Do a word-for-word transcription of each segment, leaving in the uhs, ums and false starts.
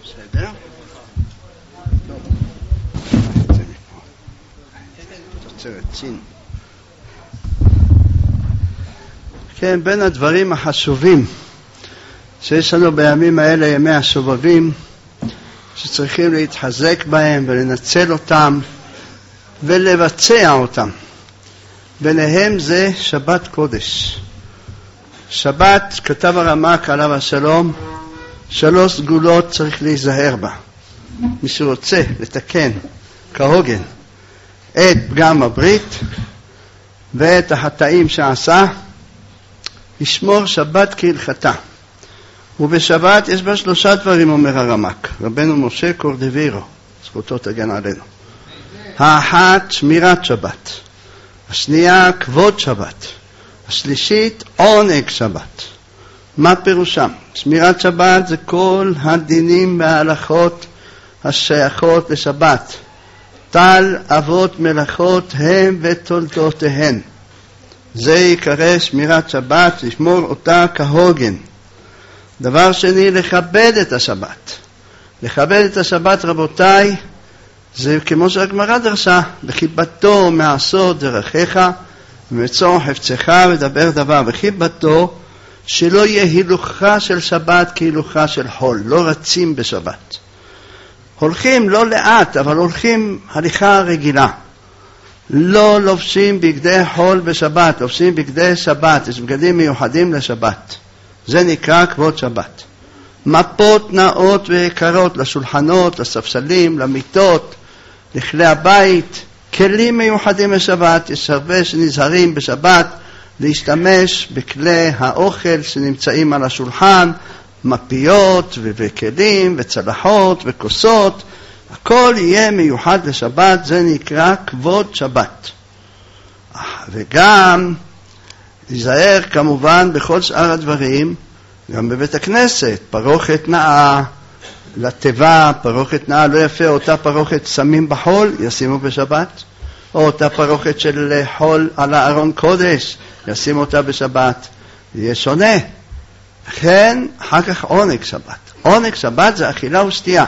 בסדר? תוצרת סין. כן, בין הדברים החשובים שיש לנו בימים האלה, ימי השובבים, שצריכים להתחזק בהם ולנצל אותם ולבצע אותם. ביניהם זה שבת קודש. שבת, כתב הרמ"ק עליו השלום, שלוש סגולות צריך להיזהר בה. מי שרוצה לתקן כהוגן את פגם הברית ואת החטאים שעשה, ישמור שבת כהלכתה. ובשבת יש בה שלושה דברים, אומר הרמ"ק, רבנו משה קורדווירו, זכותו תגן עלינו. האחת, שמירת שבת. השנייה, כבוד שבת. השלישית, עונג שבת. מה פירושם? שמירת שבת זה כל הדינים וההלכות השייכות לשבת. טל אבות מלאכות הם ותולדותיהן. זה יקרא שמירת שבת, לשמור אותה כהוגן. דבר שני, לכבד את השבת. לכבד את השבת, רבותיי, זה כמו שהגמרא דרשה, וכיבדתו מעשות דרכיך, ומצור חפצך ודבר דבר. וכיבדתו, שלא יהיה הילוכה של שבת כהילוכה של חול. לא רצים בשבת. הולכים לא לאט, אבל הולכים הליכה רגילה. לא לובשים בגדי חול בשבת, לובשים בגדי שבת, יש בגדים מיוחדים לשבת. זה נקרא כבוד שבת. מפות נאות ויקרות לשולחנות, לספסלים, למיטות, לכלי הבית, כלים מיוחדים לשבת. יש הרבה שנזהרים בשבת להשתמש בכלי האוכל שנמצאים על השולחן, מפיות וכלים וצלחות וכוסות, הכל יהיה מיוחד לשבת, זה נקרא כבוד שבת. וגם להיזהר כמובן בכל שאר הדברים, גם בבית הכנסת, פרוכת נאה לתיבה, פרוכת נאה לא יפה, אותה פרוכת שמים בחול, ישימו בשבת, או אותה פרוכת של חול על הארון קודש, ישימו אותה בשבת, יהיה שונה. כן, אחר כך עונג שבת. עונג שבת זה אכילה ושתייה.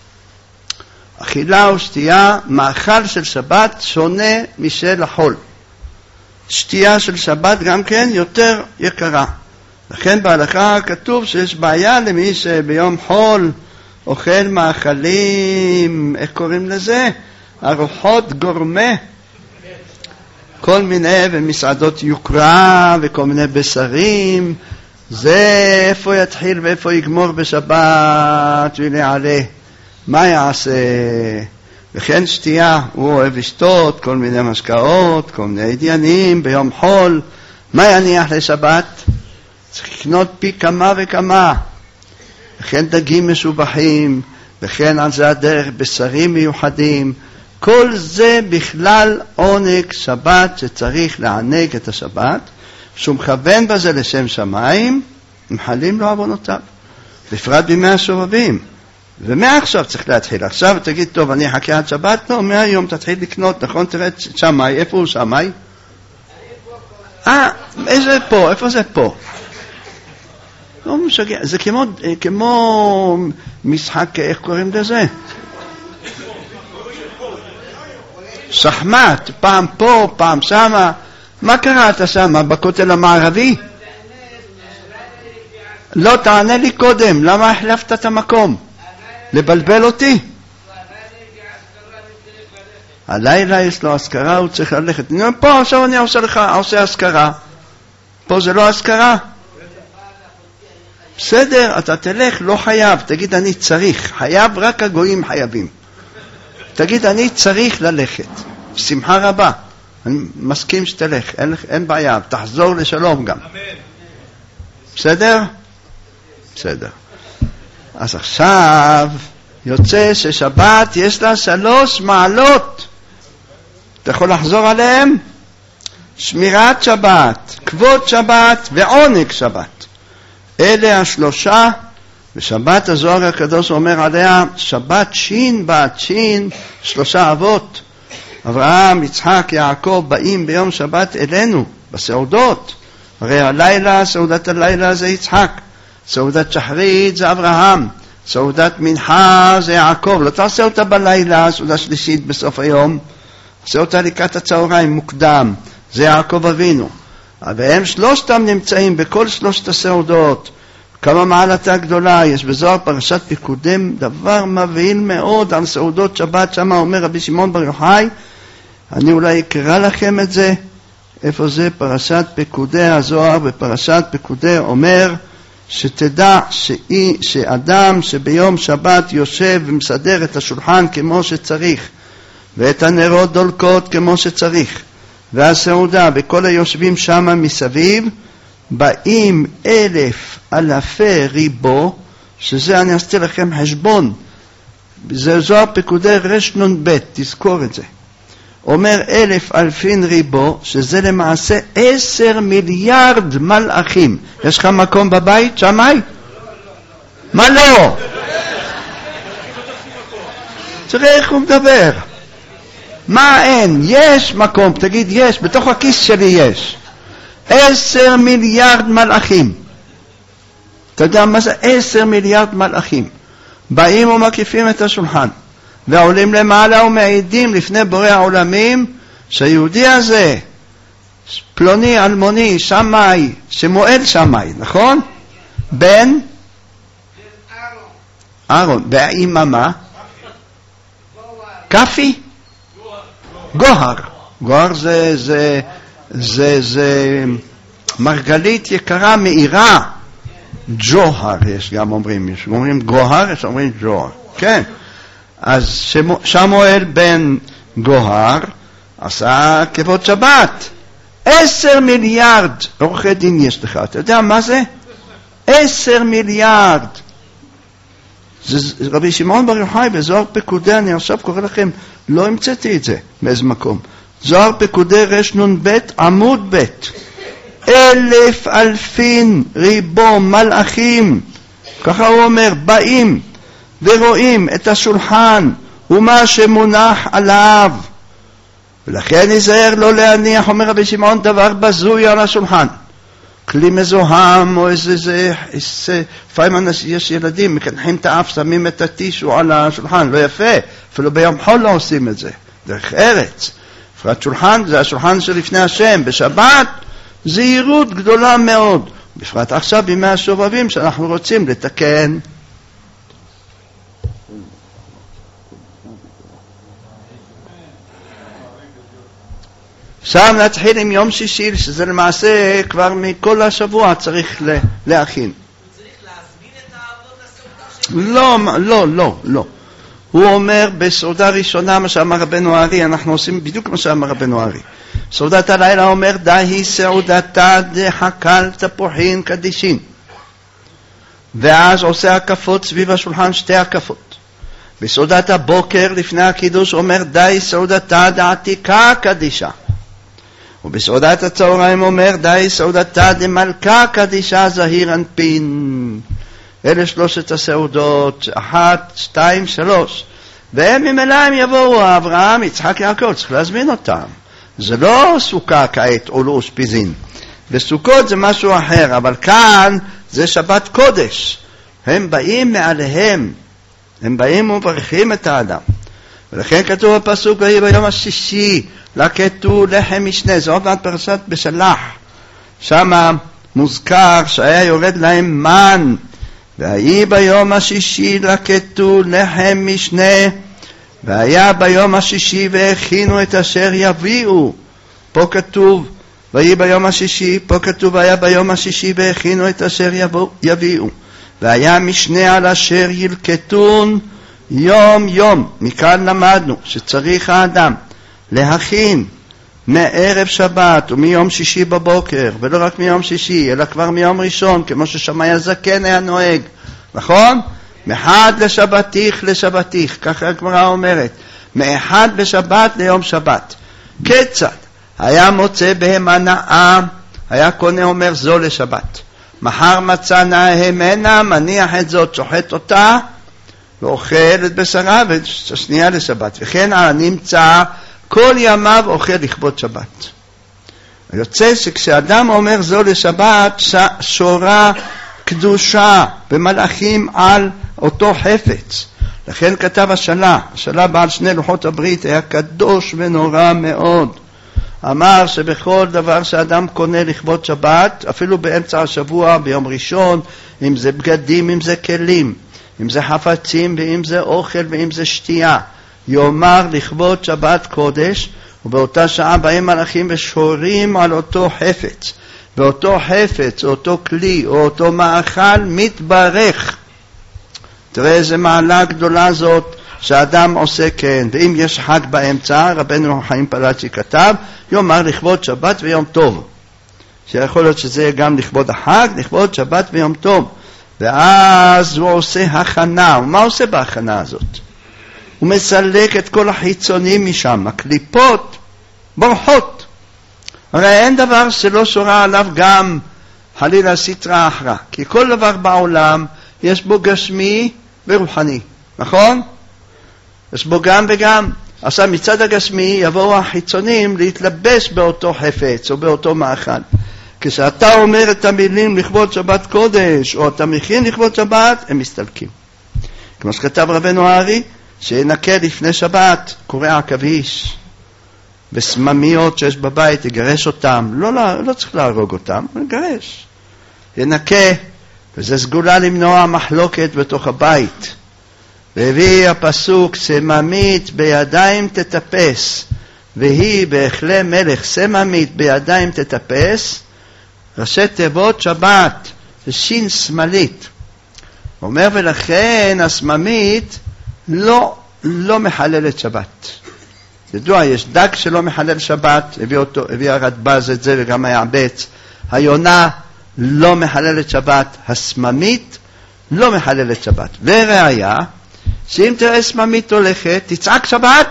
אכילה ושתייה, מאכל של שבת שונה משל החול. שתייה של שבת גם כן יותר יקרה. לכן בהלכה כתוב שיש בעיה למי שביום חול אוכל מאכלים, איך קוראים לזה? ארוחות גורמה. כל מיני ומסעדות יוקרה וכל מיני בשרים. זה איפה יתחיל ואיפה יגמור בשבת ולעלה. מה יעשה? וכן שתייה, הוא אוהב לשתות כל מיני משקאות, כל מיני עניינים ביום חול. מה יניח לשבת? צריך לקנות פי כמה וכמה. וכן דגים משובחים, וכן על זה הדרך בשרים מיוחדים. כל זה בכלל עונג שבת שצריך לענג את השבת. שהוא מכוון בזה לשם שמיים, מחלים לו עוונותיו. בפרט בימי השובבים. ומעכשיו צריך להתחיל. עכשיו תגיד, טוב, אני אחכה עד שבת? לא, מהיום תתחיל לקנות, נכון? תראה את שמאי. איפה הוא שמאי? אה, איזה פה? איפה זה פה? לא משגע. זה כמו, כמו משחק, איך קוראים לזה? שחמט, פעם פה, פעם שמה. מה קראת שמה? בכותל המערבי? לא, תענה לי קודם. למה החלפת את המקום? לבלבל אותי? הלילה יש לו אזכרה, הוא צריך ללכת. פה עכשיו אני עושה לך, עושה אזכרה. פה זה לא אזכרה? בסדר, אתה תלך, לא חייב. תגיד אני צריך. חייב, רק הגויים חייבים. תגיד אני צריך ללכת. שמחה רבה. אני מסכים שתלך, אין, אין בעיה. תחזור לשלום גם. בסדר? בסדר. אז עכשיו יוצא ששבת יש לה שלוש מעלות. אתה יכול לחזור עליהם? שמירת שבת, כבוד שבת ועונג שבת. אלה השלושה, ושבת הזוהר הקדוש אומר עליה, שבת שין בת שין, שלושה אבות. אברהם, יצחק, יעקב באים ביום שבת אלינו, בסעודות. הרי הלילה, סעודת הלילה זה יצחק. סעודת שחרית זה אברהם. סעודת מנחה זה יעקב, לא תעשה אותה בלילה, סעודה שלישית בסוף היום, עשה אותה לקראת הצהריים מוקדם, זה יעקב אבינו. והם שלושתם נמצאים בכל שלושת הסעודות. כמה מעלתה גדולה, יש בזוהר פרשת פיקודים דבר מבהיל מאוד על סעודות שבת, שם אומר רבי שמעון בר יוחאי, אני אולי אקרא לכם את זה, איפה זה? פרשת פיקודי הזוהר, בפרשת פיקודי אומר, שתדע שאי, שאדם שביום שבת יושב ומסדר את השולחן כמו שצריך, ואת הנרות דולקות כמו שצריך, והסעודה וכל היושבים שם מסביב, באים אלף אלפי ריבו, שזה אני אעשה לכם חשבון, זה זוהר פיקודי רש נון בית, תזכור את זה. אומר אלף אלפין ריבו, שזה למעשה עשר מיליארד מלאכים. יש לך מקום בבית, שמאי? מה לא? תראה איך הוא מדבר. מה אין? יש מקום, תגיד יש, בתוך הכיס שלי יש. עשר מיליארד מלאכים. אתה יודע מה זה עשר מיליארד מלאכים? באים ומקיפים את השולחן. ועולים למעלה ומעידים לפני בורא העולמים שהיהודי הזה, פלוני, אלמוני, שמאי, שמואל שמאי, נכון? בן? אהרון. והאמא מה? קפי? גוהר. גוהר זה, זה, זה, זה מרגלית יקרה מאירה. ג'והר יש גם אומרים, יש אומרים גוהר, יש אומרים ג'והר. כן. אז שמואל בן גוהר עשה כבוד שבת. עשר מיליארד עורכי דין יש לך. אתה יודע מה זה? עשר מיליארד. זה רבי שמעון בר יוחאי בזוהר פקודי, אני עכשיו קורא לכם, לא המצאתי את זה מאיזה מקום. זוהר פקודי רש נון בית עמוד בית. אלף אלפין ריבו מלאכים, ככה הוא אומר, באים ורואים את השולחן ומה שמונח עליו, ולכן ייזהר לא להניח, אומר רבי שמעון, דבר בזוי על השולחן, כלי מזוהם או איזה זה, איזה, לפעמים יש ילדים מקנחים את האף, שמים את הטישו על השולחן, לא יפה, אפילו ביום חול לא עושים את זה, דרך ארץ. בפרט שולחן זה השולחן שלפני השם, בשבת זהירות גדולה מאוד, בפרט עכשיו בימי השובבים שאנחנו רוצים לתקן. עכשיו נתחיל עם יום שישי, שזה למעשה כבר מכל השבוע צריך להכין. צריך להזמין את האבות הסעודה של... לא, לא, לא, לא. הוא אומר בסעודה ראשונה, מה שאמר רבנו הארי, אנחנו עושים בדיוק מה שאמר רבנו הארי. סעודת הלילה אומר, דהי סעודתה דחקל תפוחין קדישין. ואז עושה הקפות סביב השולחן, שתי הקפות. בסעודת הבוקר לפני הקידוש אומר, דהי סעודתה דעתיקה קדישה. ובסעודת הצהריים אומר, דהי סעודתה דמלכה קדישה זהיר אנפין. אלה שלושת הסעודות, אחת, שתיים, שלוש. והם ממילא הם יבואו, אברהם, יצחק, יעקב, צריך להזמין אותם. זה לא סוכה כעת או לא אושפיזין. בסוכות זה משהו אחר, אבל כאן זה שבת קודש. הם באים מעליהם, הם באים ומברכים את האדם. ולכן כתוב בפסוק, ויהי ביום השישי לקטו לחם משנה, זה עוד מעט פרשת בשלח. שם מוזכר שהיה יורד להם מן, ויהי ביום השישי לקטו לחם משנה, והיה ביום השישי והכינו את אשר יביאו. פה כתוב ויהי ביום השישי, פה כתוב והיה ביום השישי והכינו את אשר יביאו. והיה משנה על אשר ילקטון יום יום. מכאן למדנו שצריך האדם להכין מערב שבת ומיום שישי בבוקר, ולא רק מיום שישי אלא כבר מיום ראשון, כמו ששמאי הזקן היה נוהג, נכון? מאחד לשבתיך לשבתיך, ככה הגמרא אומרת, מאחד בשבת ליום שבת. כיצד? היה מוצא בהמה נאה, היה קונה, אומר זו לשבת, מחר מצא נאה המנה, מניח את זאת, שוחט אותה ואוכל את בשרה ושנייה לשבת, וכן נמצא כל ימיו אוכל לכבוד שבת. יוצא שכשאדם אומר זו לשבת, שורה קדושה ומלאכים על אותו חפץ. לכן כתב השלה, השלה בעל שני לוחות הברית היה קדוש ונורא מאוד. אמר שבכל דבר שאדם קונה לכבוד שבת, אפילו באמצע השבוע, ביום ראשון, אם זה בגדים, אם זה כלים, אם זה חפצים, ואם זה אוכל, ואם זה שתייה, יאמר לכבוד שבת קודש, ובאותה שעה באים מלאכים ושורים על אותו חפץ. באותו חפץ, או אותו כלי, או אותו מאכל, מתברך. תראה איזה מעלה גדולה זאת, שאדם עושה כן. ואם יש חג באמצע, רבנו חיים פלאצ'י כתב, יאמר לכבוד שבת ויום טוב. שיכול להיות שזה גם לכבוד החג, לכבוד שבת ויום טוב. ואז הוא עושה הכנה. ומה עושה בהכנה הזאת? הוא מסלק את כל החיצונים משם. הקליפות בורחות. הרי אין דבר שלא שורה עליו גם חלילה סטרה אחרה. כי כל דבר בעולם יש בו גשמי ורוחני. נכון? יש בו גם וגם. עכשיו מצד הגשמי יבואו החיצונים להתלבש באותו חפץ או באותו מאכל. כשאתה אומר את המילים לכבוד שבת קודש או אתה מכין לכבוד שבת, הם מסתלקים. כמו שכתב רבנו הארי, שינקה לפני שבת קורא עכביש וסממיות שיש בבית, יגרש אותם. לא, לא, לא צריך להרוג אותם, יגרש. ינקה, וזה סגולה למנוע מחלוקת בתוך הבית. והביא הפסוק, סממית בידיים תטפס, והיא באכלי מלך סממית בידיים תטפס, ראשי תיבות שבת, זה שין שמאלית. אומר ולכן הסממית לא, לא מחללת שבת. ידוע, יש דג שלא מחלל שבת, הביא, אותו, הביא הרדב"ז את זה וגם היעבץ. היונה לא מחללת שבת, הסממית לא מחללת שבת. וראיה, שאם תראה סממית הולכת, תצעק שבת,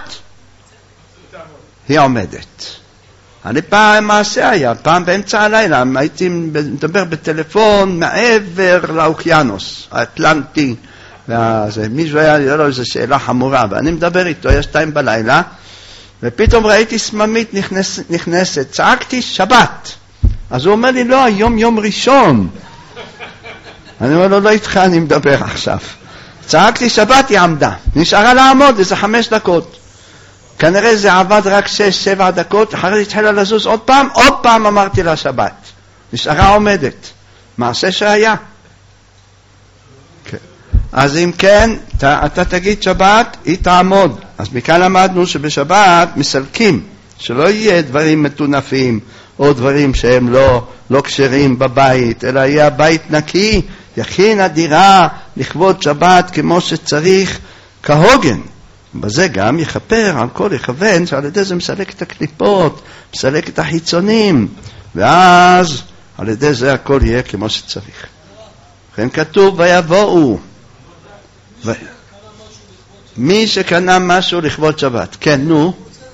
היא עומדת. אני פעם מעשה היה, פעם באמצע הלילה, הייתי מדבר בטלפון מעבר לאוקיינוס, האטלנטי, וזה, מישהו היה לי לו איזו שאלה חמורה, ואני מדבר איתו, יש שתיים בלילה, ופתאום ראיתי סממית נכנס, נכנסת, צעקתי שבת. אז הוא אומר לי, לא, היום יום ראשון. אני אומר לו, לא איתך, אני מדבר עכשיו. צעקתי שבת, היא עמדה. נשארה לעמוד איזה חמש דקות. כנראה זה עבד רק שש, שבע דקות, אחרי זה התחילה לזוז עוד פעם, עוד פעם אמרתי לה שבת. נשארה עומדת. מעשה שהיה. אז אם כן, אתה, אתה תגיד שבת, היא תעמוד. אז מכאן למדנו שבשבת מסלקים, שלא יהיה דברים מתונפים, או דברים שהם לא, לא כשרים בבית, אלא יהיה הבית נקי, יכין הדירה לכבוד שבת כמו שצריך כהוגן. בזה גם יכפר על כל יכוון, שעל ידי זה מסלק את הקליפות, מסלק את החיצונים, ואז על ידי זה הכל יהיה כמו שצריך. לכן כתוב ויבואו. ו... מי שקנה משהו לכבוד שבת. כן, נו.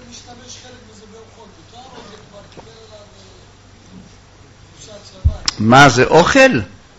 מה זה אוכל?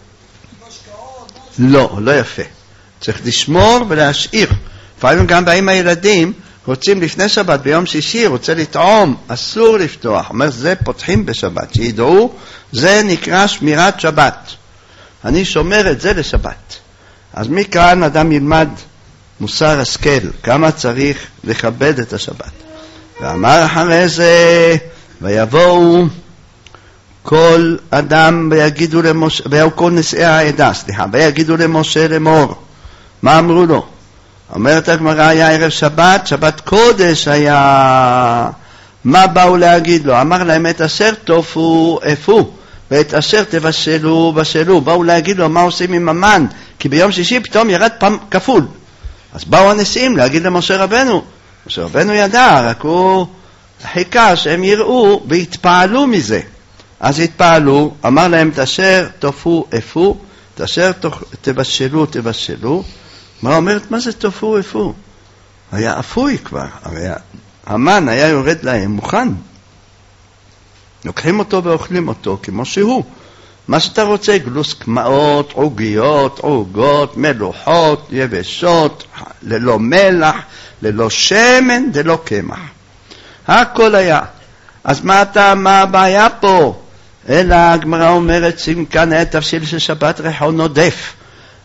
לא, לא יפה. צריך לשמור ולהשאיר. לפעמים גם באים הילדים, רוצים לפני שבת, ביום שישי, רוצה לטעום, אסור לפתוח. אומר, זה פותחים בשבת. שידעו, זה נקרא שמירת שבת. אני שומר את זה לשבת. אז מכאן אדם ילמד מוסר השכל, כמה צריך לכבד את השבת. ואמר אחרי זה, ויבואו כל אדם ויגידו למשה, ויבואו כל נשיאי העדה, סליחה, ויגידו למשה לאמור. מה אמרו לו? אומרת הגמרא, היה ערב שבת, שבת קודש היה. מה באו להגיד לו? אמר להם, את אשר תופו אפו, ואת אשר תבשלו בשלו. באו להגיד לו, מה עושים עם המן? כי ביום שישי פתאום ירד פעם כפול. אז באו הנשיאים להגיד למשה רבנו. משה רבנו ידע, רק הוא חיכה שהם יראו והתפעלו מזה. אז התפעלו, אמר להם, את אשר תופו אפו, את אשר תבשלו תבשלו. מה אומרת, מה זה תופו אפו? היה אפוי כבר, הרי המן היה יורד להם מוכן. לוקחים אותו ואוכלים אותו כמו שהוא. מה שאתה רוצה, גלוס קמאות, עוגיות, עוגות, מלוחות, יבשות, ללא מלח, ללא שמן, ללא קמח. הכל היה. אז מה אתה, מה הבעיה פה? אלא הגמרא אומרת, אם כאן היה תבשיל של שבת ריחו נודף.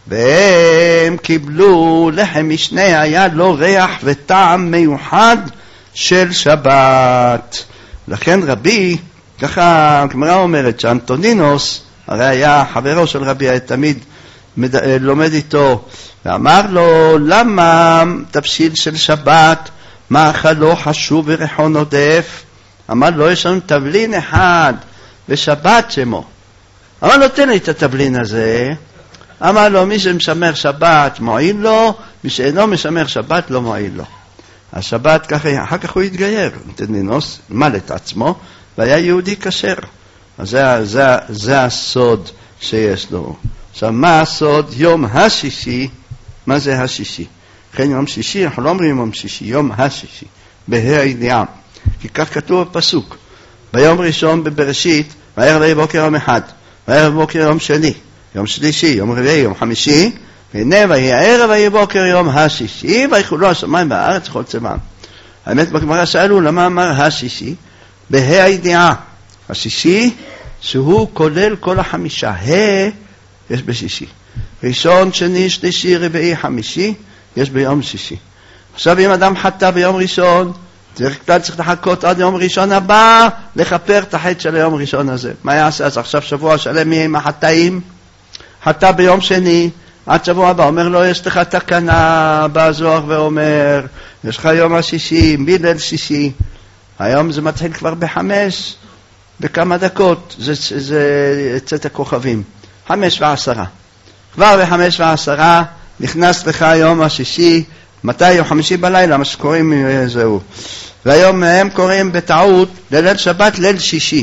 והם קיבלו לחם משנה, היה לו ריח וטעם מיוחד של שבת. לכן רבי, ככה הגמרא אומרת שאנטונינוס, הרי היה חברו של רבי, היה תמיד מד... לומד איתו, ואמר לו, למה תבשיל של שבת, מאכלו חשוב וריחו נודף? אמר לו, יש לנו תבלין אחד, ושבת שמו. אמר לו, תן לי את התבלין הזה. אמר לו, מי שמשמר שבת מועיל לו, מי שאינו משמר שבת לא מועיל לו. השבת ככה, אחר כך הוא התגייר, אנטונינוס, מל את עצמו, והיה יהודי כשר. אז זה, זה, זה הסוד שיש לו. עכשיו, מה הסוד? יום השישי, מה זה השישי? כן, יום שישי, אנחנו לא אומרים יום שישי, יום השישי, בה"א הידיעה. כי כך כתוב בפסוק. ביום ראשון בבראשית, בערב ויהי בוקר יום אחד, בערב בוקר יום שני, יום שלישי, יום רביעי, יום חמישי, והנה ויהי ערב ויהי בוקר יום השישי, ויחולו השמיים והארץ וכל צבאם. האמת, בגמרא שאלו, למה אמר השישי? בה"א הידיעה. השישי, שהוא כולל כל החמישה. ה' יש בשישי. ראשון, שני, שלישי, רביעי, חמישי, יש ביום שישי. עכשיו, אם אדם חטא ביום ראשון, צריך, צריך לחכות עד יום ראשון הבא, לחפר את החטא של היום ראשון הזה. מה יעשה? אז עכשיו שבוע שלם יהיה עם החטאים, חטא ביום שני, עד שבוע הבא, אומר לו, יש לך תקנה, בא זוהר ואומר, יש לך יום השישי, מליל שישי, היום זה מתחיל כבר בחמש, בכמה דקות, זה, זה צאת הכוכבים, חמש ועשרה. כבר בחמש ועשרה, נכנס לך יום השישי, מתי? יום חמישי בלילה, מה שקוראים זהו. והיום הם קוראים בטעות לליל שבת ליל שישי.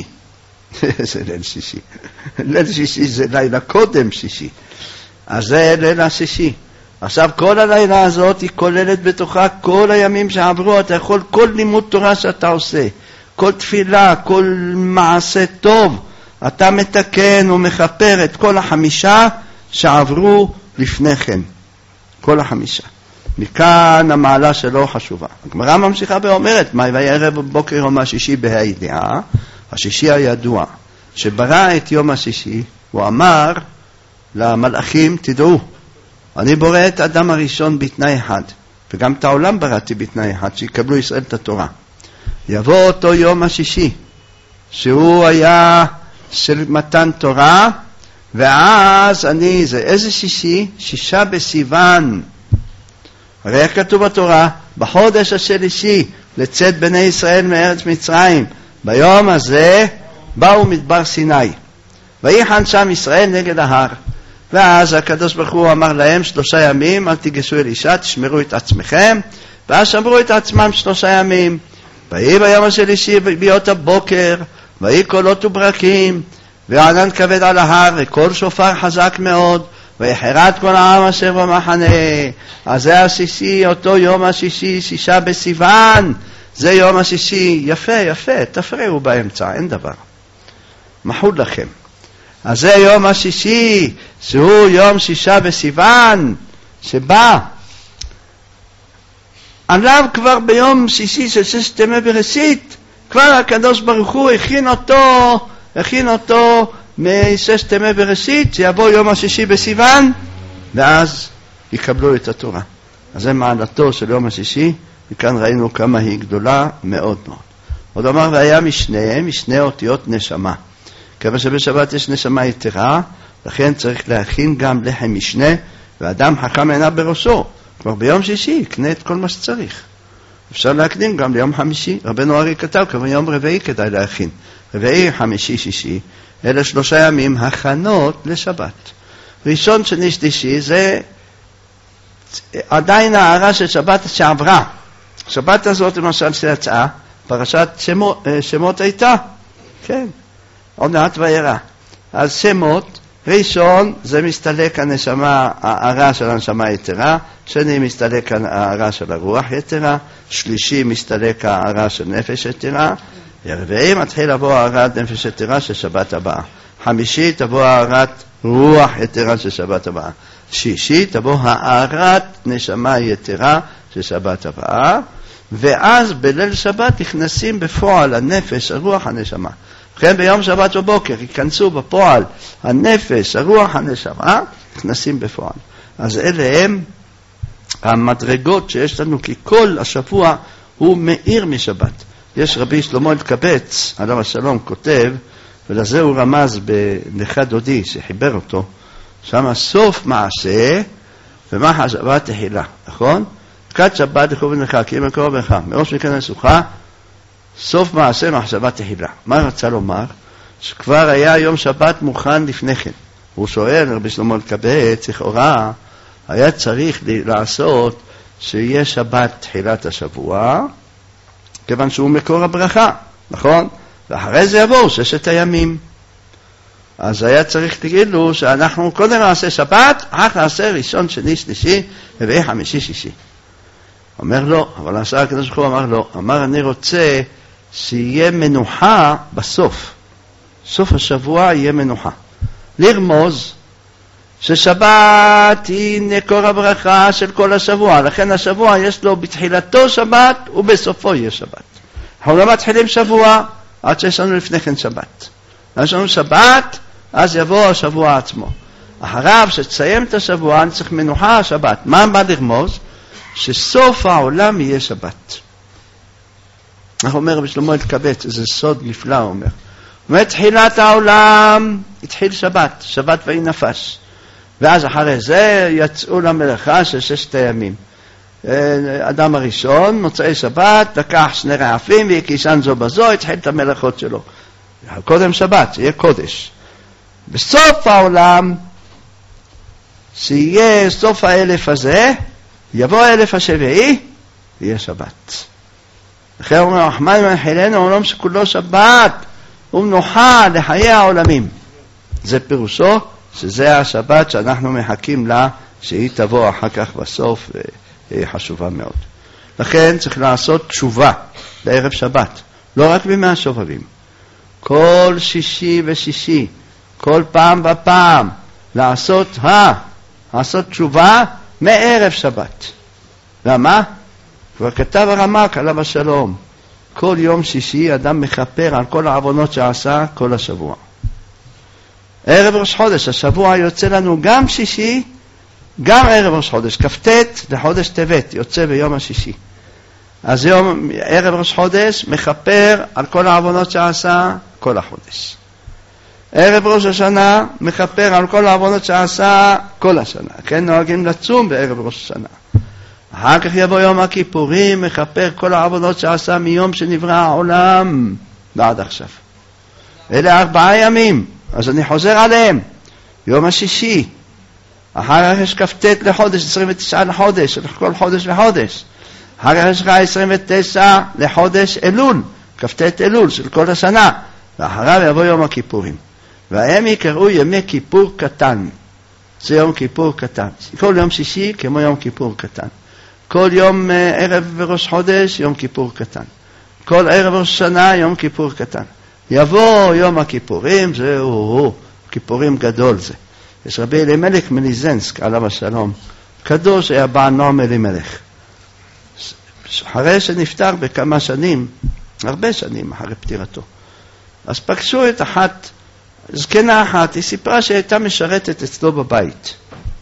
זה ליל שישי. ליל שישי זה לילה קודם שישי. אז זה ליל השישי. עכשיו כל הלילה הזאת היא כוללת בתוכה כל הימים שעברו, אתה יכול כל לימוד תורה שאתה עושה, כל תפילה, כל מעשה טוב, אתה מתקן ומכפר את כל החמישה שעברו לפני כן. כל החמישה. מכאן המעלה שלו חשובה. הגמרא ממשיכה ואומרת, מה ויערב בוקר יום השישי בה"א הידיעה, השישי הידוע, שברא את יום השישי, הוא אמר למלאכים, תדעו, אני בורא את האדם הראשון בתנאי אחד, וגם את העולם בראתי בתנאי אחד, שיקבלו ישראל את התורה. יבוא אותו יום השישי, שהוא היה של מתן תורה, ואז אני, זה איזה שישי? שישה בסיוון. הרי איך כתוב בתורה? בחודש השלישי, לצאת בני ישראל מארץ מצרים. ביום הזה באו מדבר סיני. ויחן שם ישראל נגד ההר. ואז הקדוש ברוך הוא אמר להם שלושה ימים, אל תיגשו אל אישה, תשמרו את עצמכם. ואז שמרו את עצמם שלושה ימים. ויהי ביום השלישי ביות הבוקר, ויהי קולות וברקים, וענן כבד על ההר, וקול שופר חזק מאוד, ויחרד כל העם אשר במחנה. אז זה השישי, אותו יום השישי, שישה בסיוון, זה יום השישי. יפה, יפה, תפריעו באמצע, אין דבר. מחול לכם. אז זה יום השישי, שהוא יום שישה בסיוון, שבא. עליו כבר ביום שישי של ששת ימי בראשית, כבר הקדוש ברוך הוא הכין אותו, הכין אותו מששת ימי בראשית, שיבוא יום השישי בסיוון, ואז יקבלו את התורה. אז זה מעלתו של יום השישי, וכאן ראינו כמה היא גדולה מאוד מאוד. עוד אמר, והיה משנה, משנה אותיות נשמה. כיוון שבשבת יש נשמה יתרה, לכן צריך להכין גם לחם משנה, ואדם חכם עיניו בראשו. כבר ביום שישי יקנה את כל מה שצריך. אפשר להקדים גם ליום חמישי. רבנו ארי כתב, כבר יום רביעי כדאי להכין. רביעי, חמישי, שישי, אלה שלושה ימים הכנות לשבת. ראשון, שני, שלישי, זה עדיין הערה של שבת שעברה. שבת הזאת, למשל, שיצאה, פרשת שמות, שמות הייתה. כן, עוד מעט וירא. אז שמות, ראשון, זה מסתלק הנשמה, הערה של הנשמה יתרה, שני מסתלק הערה של הרוח יתרה, שלישי מסתלק הערה של נפש יתרה, רביעי מתחיל לבוא הערת נפש יתרה של שבת הבאה, חמישי תבוא הערת רוח יתרה של שבת הבאה, שישי תבוא הערת נשמה יתרה של שבת הבאה, ואז בליל שבת נכנסים בפועל הנפש, הרוח, הנשמה. וכן ביום שבת בבוקר ייכנסו בפועל הנפש, הרוח, הנשמה, נכנסים בפועל. אז אלה הם המדרגות שיש לנו, כי כל השבוע הוא מאיר משבת. יש רבי שלמה אלקבץ, עליו השלום, כותב, ולזה הוא רמז בנכד דודי שחיבר אותו, שם סוף מעשה ומחשבה תחילה, נכון? ברכת שבת לכובד לך, כי אם מקרוב לך, מראש מכנס סוכה, סוף מעשה מחשבה תחילה. מה רצה לומר? שכבר היה יום שבת מוכן לפני כן. הוא שואל, רבי שלמה אלקבץ, לכאורה, היה צריך לעשות שיהיה שבת תחילת השבוע, כיוון שהוא מקור הברכה, נכון? ואחרי זה יבואו ששת הימים. אז היה צריך להגיד לו שאנחנו קודם נעשה שבת, אחר נעשה ראשון, שני, שלישי, רביעי, חמישי, שישי. אומר לו, אבל השר הקדוש ברוך הוא אמר לו, אמר אני רוצה שיהיה מנוחה בסוף. סוף השבוע יהיה מנוחה. לרמוז ששבת היא מקור הברכה של כל השבוע, לכן השבוע יש לו בתחילתו שבת ובסופו יהיה שבת. אנחנו לא מתחילים שבוע עד שיש לנו לפני כן שבת. יש לנו שבת, אז יבוא השבוע עצמו. אחריו שתסיים את השבוע, אני צריך מנוחה השבת. מה בא לרמוז? שסוף העולם יהיה שבת. אנחנו אומר בשלמה אלקבץ, איזה סוד נפלא הוא אומר. מתחילת העולם התחיל שבת, שבת ואי נפש. ואז אחרי זה יצאו למלאכה של ששת הימים. אדם הראשון, מוצאי שבת, לקח שני רעפים והקישן זו בזו, התחיל את המלאכות שלו. קודם שבת, יהיה קודש. בסוף העולם, שיהיה סוף האלף הזה, יבוא האלף השביעי, יהיה שבת. לכן הוא אומר, רחמן מנחילנו, עולם שכולו שבת, ומנוחה לחיי העולמים. זה פירושו, שזה השבת שאנחנו מחכים לה, שהיא תבוא אחר כך בסוף, והיא חשובה מאוד. לכן צריך לעשות תשובה בערב שבת, לא רק בימי השובבים. כל שישי ושישי, כל פעם בפעם, לעשות ה, לעשות תשובה מערב שבת. למה? כבר כתב הרמ"ק עליו השלום, כל יום שישי אדם מכפר על כל העוונות שעשה כל השבוע. ערב ראש חודש, השבוע יוצא לנו גם שישי, גם ערב ראש חודש, כ"ט לחודש טבת, יוצא ביום השישי. אז יום, ערב ראש חודש מכפר על כל העוונות שעשה כל החודש. ערב ראש השנה מכפר על כל העוונות שעשה כל השנה. כן, נוהגים לצום בערב ראש השנה. אחר כך יבוא יום הכיפורים, מכפר כל העוונות שעשה מיום שנברא העולם ועד עכשיו. אלה ארבעה ימים, אז אני חוזר עליהם. יום השישי, אחר כך יש כ"ט לחודש, עשרים ותשעה לחודש, כל חודש וחודש. אחר כך יש לך עשרים ותשע לחודש אלול, כ"ט אלול של כל השנה. ואחריו יבוא יום הכיפורים. והם יקראו ימי כיפור קטן. זה יום כיפור קטן. כל יום שישי כמו יום כיפור קטן. כל יום ערב ראש חודש יום כיפור קטן. כל ערב ראש שנה יום כיפור קטן. יבוא יום הכיפורים, זהו, כיפורים גדול זה. יש רבי אלימלך מליזנסק, עליו השלום, קדוש היה בא נועם אלימלך. אחרי שנפטר בכמה שנים, הרבה שנים אחרי פטירתו, אז פגשו את אחת, זקנה אחת, היא סיפרה שהייתה משרתת אצלו בבית.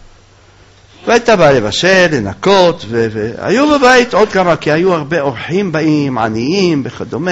והייתה באה לבשל, לנקות, ו- והיו בבית עוד כמה, כי היו הרבה אורחים באים, עניים וכדומה.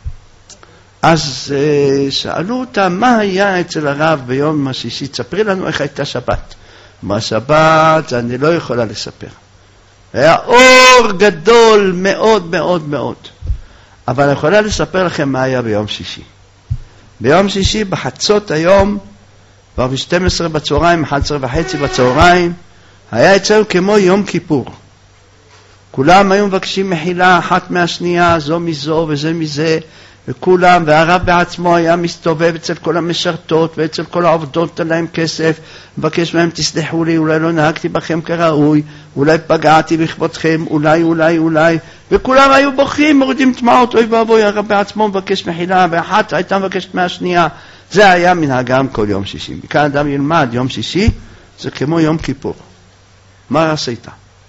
אז uh, שאלו אותה, מה היה אצל הרב ביום השישי? תספרי לנו איך הייתה שבת. מה שבת? אני לא יכולה לספר. היה אור גדול מאוד מאוד מאוד. אבל אני יכולה לספר לכם מה היה ביום שישי. ביום שישי בחצות היום, כבר ב-שתים עשרה בצהריים, אחת עשרה וחצי בצהריים, היה אצלנו כמו יום כיפור. כולם היו מבקשים מחילה אחת מהשנייה, זו מזו וזה מזה, וכולם, והרב בעצמו היה מסתובב אצל כל המשרתות ואצל כל העובדות עליהם כסף, מבקש מהם תסלחו לי, אולי לא נהגתי בכם כראוי, אולי פגעתי בכבודכם, אולי, אולי, אולי, וכולם היו בוכים, מורידים דמעות, אוי ואבוי, הרב בעצמו מבקש מחילה, ואחת הייתה מבקשת מהשנייה. זה היה מנהגם כל יום שישי. מכאן אדם ילמד יום שישי, זה כמו יום כיפור. מה עשית?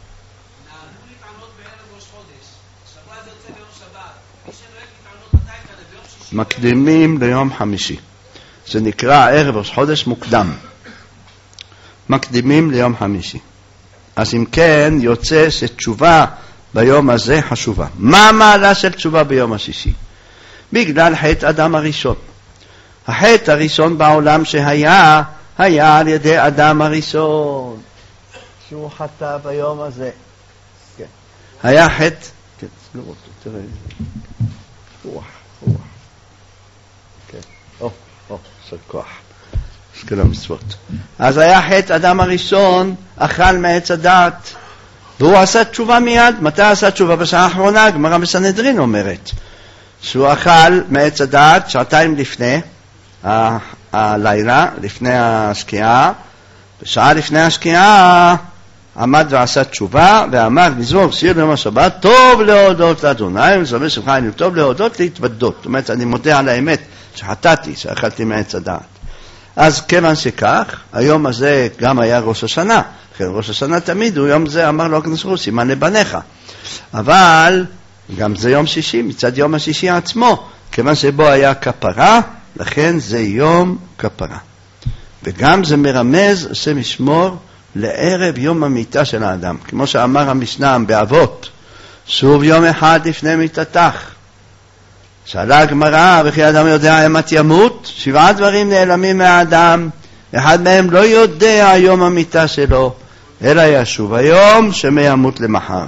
מקדימים ליום חמישי. זה נקרא ערב ראש חודש מוקדם. מקדימים ליום חמישי. אז אם כן, יוצא שתשובה ביום הזה חשובה. מה המעלה של תשובה ביום השישי? בגלל חטא אדם הראשון. החטא הראשון בעולם שהיה, היה על ידי אדם הראשון, שהוא חטא ביום הזה. כן. היה חטא, כן, סגור אותו, תראה, רוח, רוח. כן, או, או, של כוח. של המצוות. אז היה חטא אדם הראשון, אכל מעץ הדעת, והוא עשה תשובה מיד. מתי עשה תשובה? בשעה האחרונה, גמרא בסנהדרין אומרת, שהוא אכל מעץ הדעת שעתיים לפני ה- הלילה, לפני השקיעה, בשעה לפני השקיעה עמד ועשה תשובה, ואמר מזמור שיר יום השבת, טוב להודות לאדוני, וזמר שמך עיניו, טוב להודות להתוודות. זאת אומרת, אני מודה על האמת שחטאתי, שאכלתי מעץ הדעת. אז כיוון שכך, היום הזה גם היה ראש השנה. כן, ראש השנה תמיד הוא יום זה, אמר לו הקדוש ברוך הוא, סימן לבניך. אבל גם זה יום שישי, מצד יום השישי עצמו, כיוון שבו היה כפרה, לכן זה יום כפרה. וגם זה מרמז, השם ישמור, לערב יום המיטה של האדם. כמו שאמר המשנה באבות, שוב יום אחד לפני מיטתך. שאלה הגמרא, וכי האדם יודע אמת ימות? שבעה דברים נעלמים מהאדם, אחד מהם לא יודע יום המיטה שלו, אלא ישוב היום שמיימות למחר.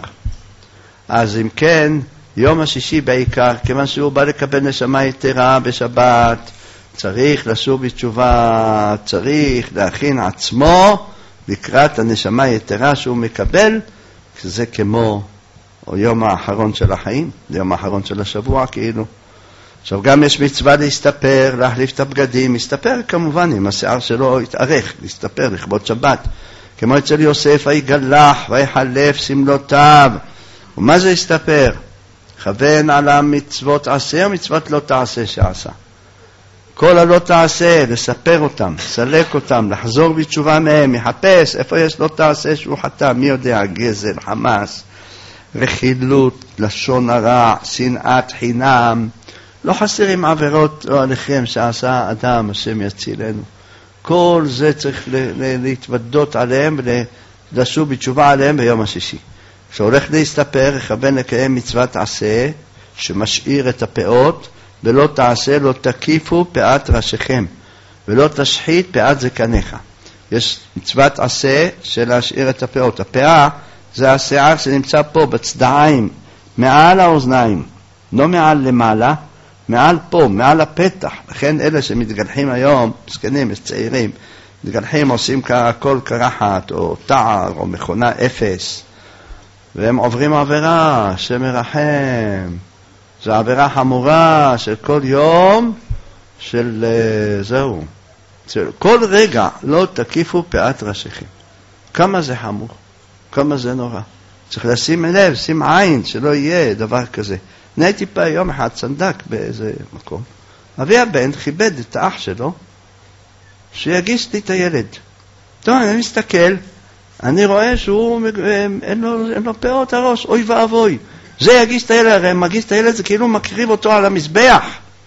אז אם כן, יום השישי בעיקר, כיוון שהוא בא לקבל נשמה יתרה בשבת, צריך לשוב בתשובה, צריך להכין עצמו לקראת הנשמה יתרה שהוא מקבל, שזה כמו יום האחרון של החיים, יום האחרון של השבוע כאילו. עכשיו גם יש מצווה להסתפר, להחליף את הבגדים, להסתפר כמובן אם השיער שלו יתארך, להסתפר לכבוד שבת, כמו אצל יוסף, ויגלח ויחלף סמלותיו. ומה זה להסתפר? כוון על המצוות עשה ומצוות לא תעשה שעשה. כל הלא תעשה, לספר אותם, סלק אותם, לחזור בתשובה מהם, יחפש איפה יש לא תעשה שהוא חטא, מי יודע, גזל, חמאס, רכילות, לשון הרע, שנאת חינם. לא חסרים עבירות או עליכם שעשה אדם, השם יצילנו. כל זה צריך להתוודות עליהם ולשוב בתשובה עליהם ביום השישי. כשהולך להסתפר, יכוון לקיים מצוות עשה, שמשאיר את הפאות, ולא תעשה, לא תקיפו פאת ראשיכם, ולא תשחית פאת זקניך. יש מצוות עשה של להשאיר את הפאות. הפאה זה השיער שנמצא פה בצדעיים, מעל האוזניים, לא מעל למעלה, מעל פה, מעל הפתח. לכן אלה שמתגלחים היום, מסכנים, צעירים, מתגלחים, עושים הכל קרחת, או תער, או מכונה אפס, והם עוברים עבירה, שמרחם. זו עבירה חמורה של כל יום, של זהו. כל רגע לא תקיפו פאת ראשיכם. כמה זה חמור, כמה זה נורא. צריך לשים לב, שים עין, שלא יהיה דבר כזה. נהייתי פה יום אחד צנדק באיזה מקום. אבי הבן כיבד את האח שלו, שיגיש לי את הילד. טוב, אני מסתכל, אני רואה שהוא, אין לו, אין לו פאות הראש, אוי ואבוי. זה יגיש את הילד, הרי מגיש את הילד, זה כאילו מקריב אותו על המזבח.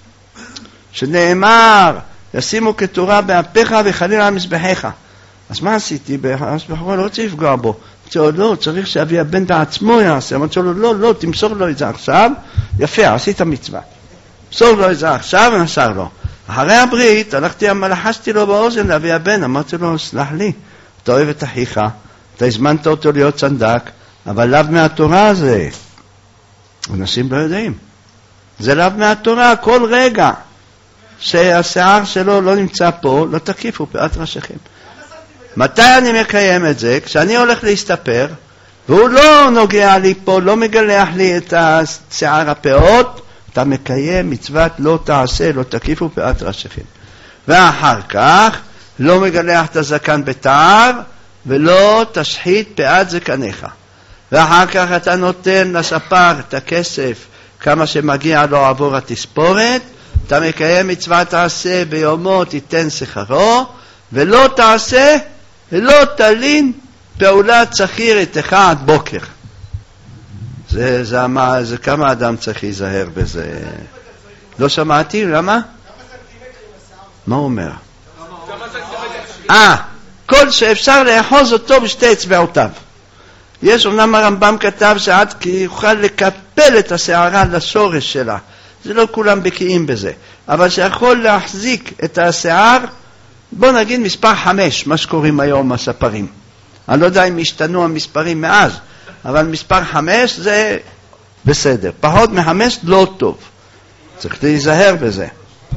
שנאמר, ישימו כתורה באפיך וחליל על מזבחיך. אז מה עשיתי? בחורה לא רוצה לפגוע בו. אמרתי לו, לא, צריך שאבי הבן בעצמו יעשה. אמרתי לו, לא, לא, תמסור לו את זה עכשיו. יפה, עשית מצווה. תמסור לו את זה עכשיו ונסר לו. אחרי הברית, הלכתי, לחשתי לו באוזן לאבי הבן. אמרתי לו, סלח לי, אתה אוהב את אחיך, אתה הזמנת אותו להיות צנדק, אבל לאו מהתורה הזה. אנשים לא יודעים. זה לאו מהתורה, כל רגע שהשיער שלו לא נמצא פה, לא תקיפו פאת ראשיכם. מתי אני מקיים את זה? כשאני הולך להסתפר, והוא לא נוגע לי פה, לא מגלח לי את שיער הפאות, אתה מקיים מצוות לא תעשה, לא תקיפו פאת ראשיכם. ואחר כך, לא מגלח את הזקן בתער, ולא תשחית פאת זקניך. ואחר כך אתה נותן לספר את הכסף, כמה שמגיע לו עבור התספורת, אתה מקיים מצוות תעשה ביומו, תיתן שכרו, ולא תעשה, ולא תלין פעולת שכיר איתך עד בוקר. זה, זה, זה, זה כמה אדם צריך להיזהר בזה. לא שמעתי, למה? מה הוא אומר? אה, כל שאפשר לאחוז אותו בשתי אצבעותיו. יש, אמנם הרמב"ם כתב שעד כי יוכל לקפל את השערה לשורש שלה. זה לא כולם בקיאים בזה. אבל שיכול להחזיק את השיער, בוא נגיד מספר חמש, מה שקוראים היום הספרים. אני לא יודע אם השתנו המספרים מאז, אבל מספר חמש זה בסדר. פחות מחמש לא טוב. צריך להיזהר בזה.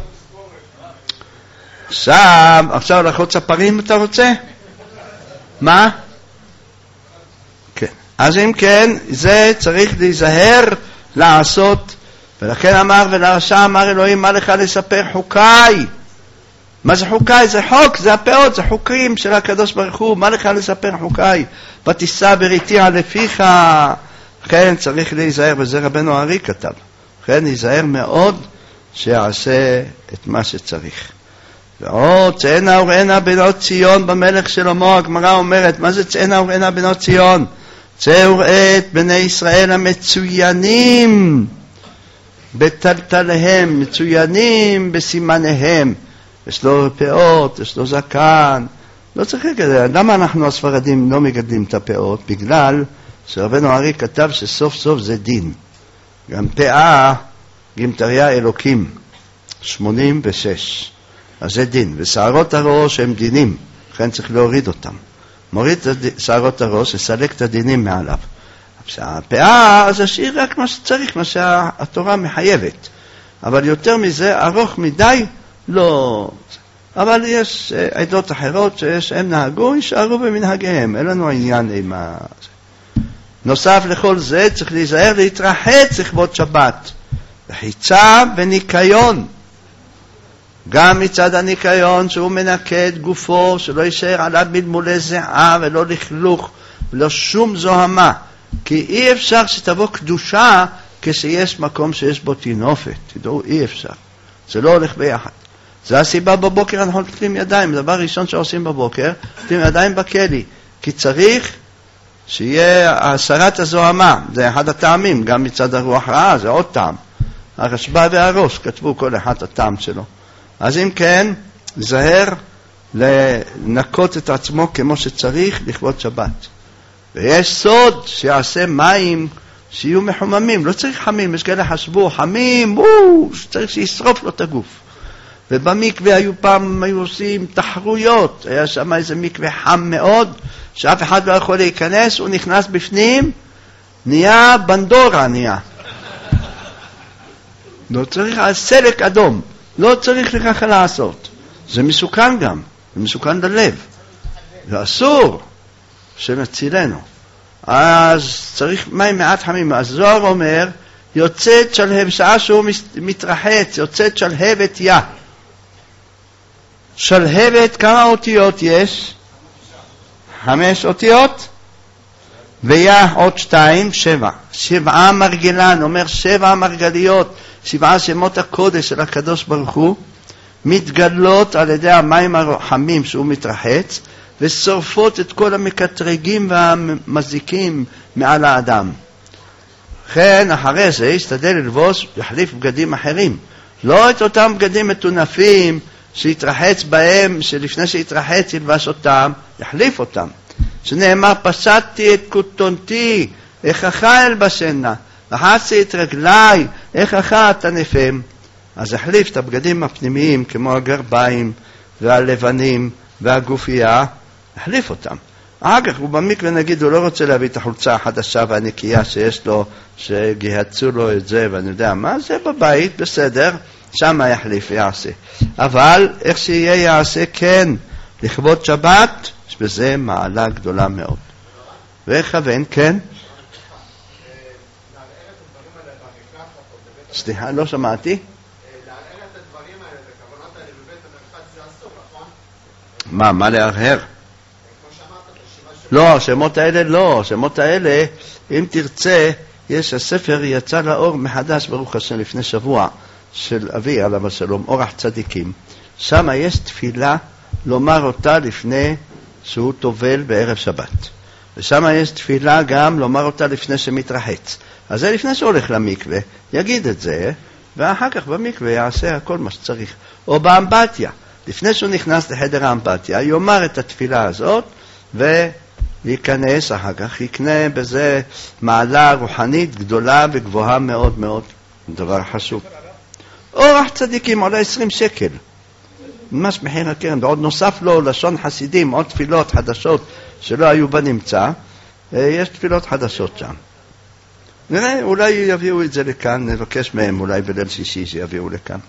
עכשיו, עכשיו לחוץ ספרים אתה רוצה? מה? כן. אז אם כן, זה צריך להיזהר לעשות, ולכן אמר ולרשע אמר אלוהים, מה לך לספר חוקיי? מה זה חוקיי? זה חוק, זה הפאות, זה חוקים של הקדוש ברוך הוא, מה לך לספר חוקיי? ותישא בריתי על לפיך. כן, צריך להיזהר, וזה רבנו הארי כתב. כן, להיזהר מאוד שיעשה את מה שצריך. ועוד, צאנה וראנה בנות ציון במלך שלמה. הגמרא אומרת, מה זה צאנה וראנה בנות ציון? צא וראה את בני ישראל המצוינים בטלטליהם, מצוינים בסימניהם. יש לו פאות, יש לו זקן. לא צריך כזה. למה אנחנו הספרדים לא מגדלים את הפאות? בגלל שרבנו הארי כתב שסוף סוף זה דין. גם פאה, גמטריה אלוקים, שמונים ושש. אז זה דין. ושערות הראש הם דינים, לכן צריך להוריד אותם. מוריד את שערות הראש, לסלק את הדינים מעליו. הפאה, אז השאיר רק מה שצריך, מה שהתורה מחייבת. אבל יותר מזה, ארוך מדי, לא. אבל יש עדות אחרות שיש, הם נהגו, יישארו במנהגיהם. אין לנו עניין עם ה... נוסף לכל זה, צריך להיזהר להתרחץ לכבוד שבת. רחיצה וניקיון. גם מצד הניקיון שהוא מנקה את גופו, שלא יישאר עליו מלמולי זיעה ולא לכלוך ולא שום זוהמה. כי אי אפשר שתבוא קדושה כשיש מקום שיש בו תינופת. תדעו, אי אפשר. זה לא הולך ביחד. זה הסיבה בבוקר אנחנו נטלים ידיים. דבר ראשון שעושים בבוקר, נטלים ידיים בכלי. כי צריך שיהיה הסרת הזוהמה. זה אחד הטעמים, גם מצד הרוח רעה, זה עוד טעם. הרשב"א והראש כתבו כל אחד הטעם שלו. אז אם כן, זהר לנקות את עצמו כמו שצריך לכבוד שבת. ויש סוד שיעשה מים שיהיו מחוממים, לא צריך חמים, יש כאלה חשבו, חמים, וואו, צריך שישרוף לו את הגוף. ובמקווה היו פעם, היו עושים תחרויות, היה שם איזה מקווה חם מאוד, שאף אחד לא יכול להיכנס, הוא נכנס בפנים, נהיה בנדורה נהיה. לא צריך, סלק אדום. לא צריך לכך לעשות. זה מסוכן גם. זה מסוכן ללב. זה אסור שנצילנו. אז צריך מים מעט חמים. הזוהר אומר, יוצאת שלהב, שעה שהוא מתרחץ, יוצאת שלהבת יא. שלהבת, כמה אותיות יש? חמש אותיות? ויא עוד שתיים, שבע. שבעה מרגלן, אומר שבע מרגליות. שבעה שמות הקודש של הקדוש ברוך הוא מתגלות על ידי המים החמים שהוא מתרחץ ושורפות את כל המקטרגים והמזיקים מעל האדם. כן, אחרי זה ישתדל ללבוש, יחליף בגדים אחרים, לא את אותם בגדים מטונפים שיתרחץ בהם, שלפני שיתרחץ ילבש אותם, יחליף אותם. שנאמר, פשטתי את כותונתי, איכך אלבשנה, לחצתי את רגליי, איכך תנפם. אז החליף את הבגדים הפנימיים, כמו הגרביים והלבנים והגופייה, החליף אותם. אחר כך הוא במקווה נגיד, הוא לא רוצה להביא את החולצה החדשה והנקייה שיש לו, שגיהצו לו את זה, ואני יודע מה, זה בבית, בסדר, שם יחליף, יעשה. אבל איך שיהיה יעשה, כן, לכבוד שבת, יש בזה מעלה גדולה מאוד. וכוון, כן? סליחה, לא שמעתי. לערער את הדברים האלה, את הכוונות האלה בבית המרחץ זה אסור, נכון? מה, מה לערער? כמו שאמרת, את השמות לא, השמות האלה לא, השמות האלה, אם תרצה, יש הספר יצא לאור מחדש, ברוך השם, לפני שבוע, של אבי עליו השלום, אורח צדיקים. שם יש תפילה לומר אותה לפני שהוא טובל בערב שבת. ושם יש תפילה גם לומר אותה לפני שמתרחץ. אז זה לפני שהולך למקווה, יגיד את זה, ואחר כך במקווה יעשה הכל מה שצריך. או באמבטיה, לפני שהוא נכנס לחדר האמבטיה, יאמר את התפילה הזאת, ייכנס, אחר כך יקנה בזה מעלה רוחנית גדולה וגבוהה מאוד מאוד, דבר חשוב. אורח צדיקים עולה עשרים שקל, ממש מחיר הקרן, ועוד נוסף לו לשון חסידים, עוד תפילות חדשות שלא היו בנמצא, יש תפילות חדשות שם. נראה, אולי יביאו את זה לכאן, נבקש מהם אולי בליל שישי שיביאו לכאן.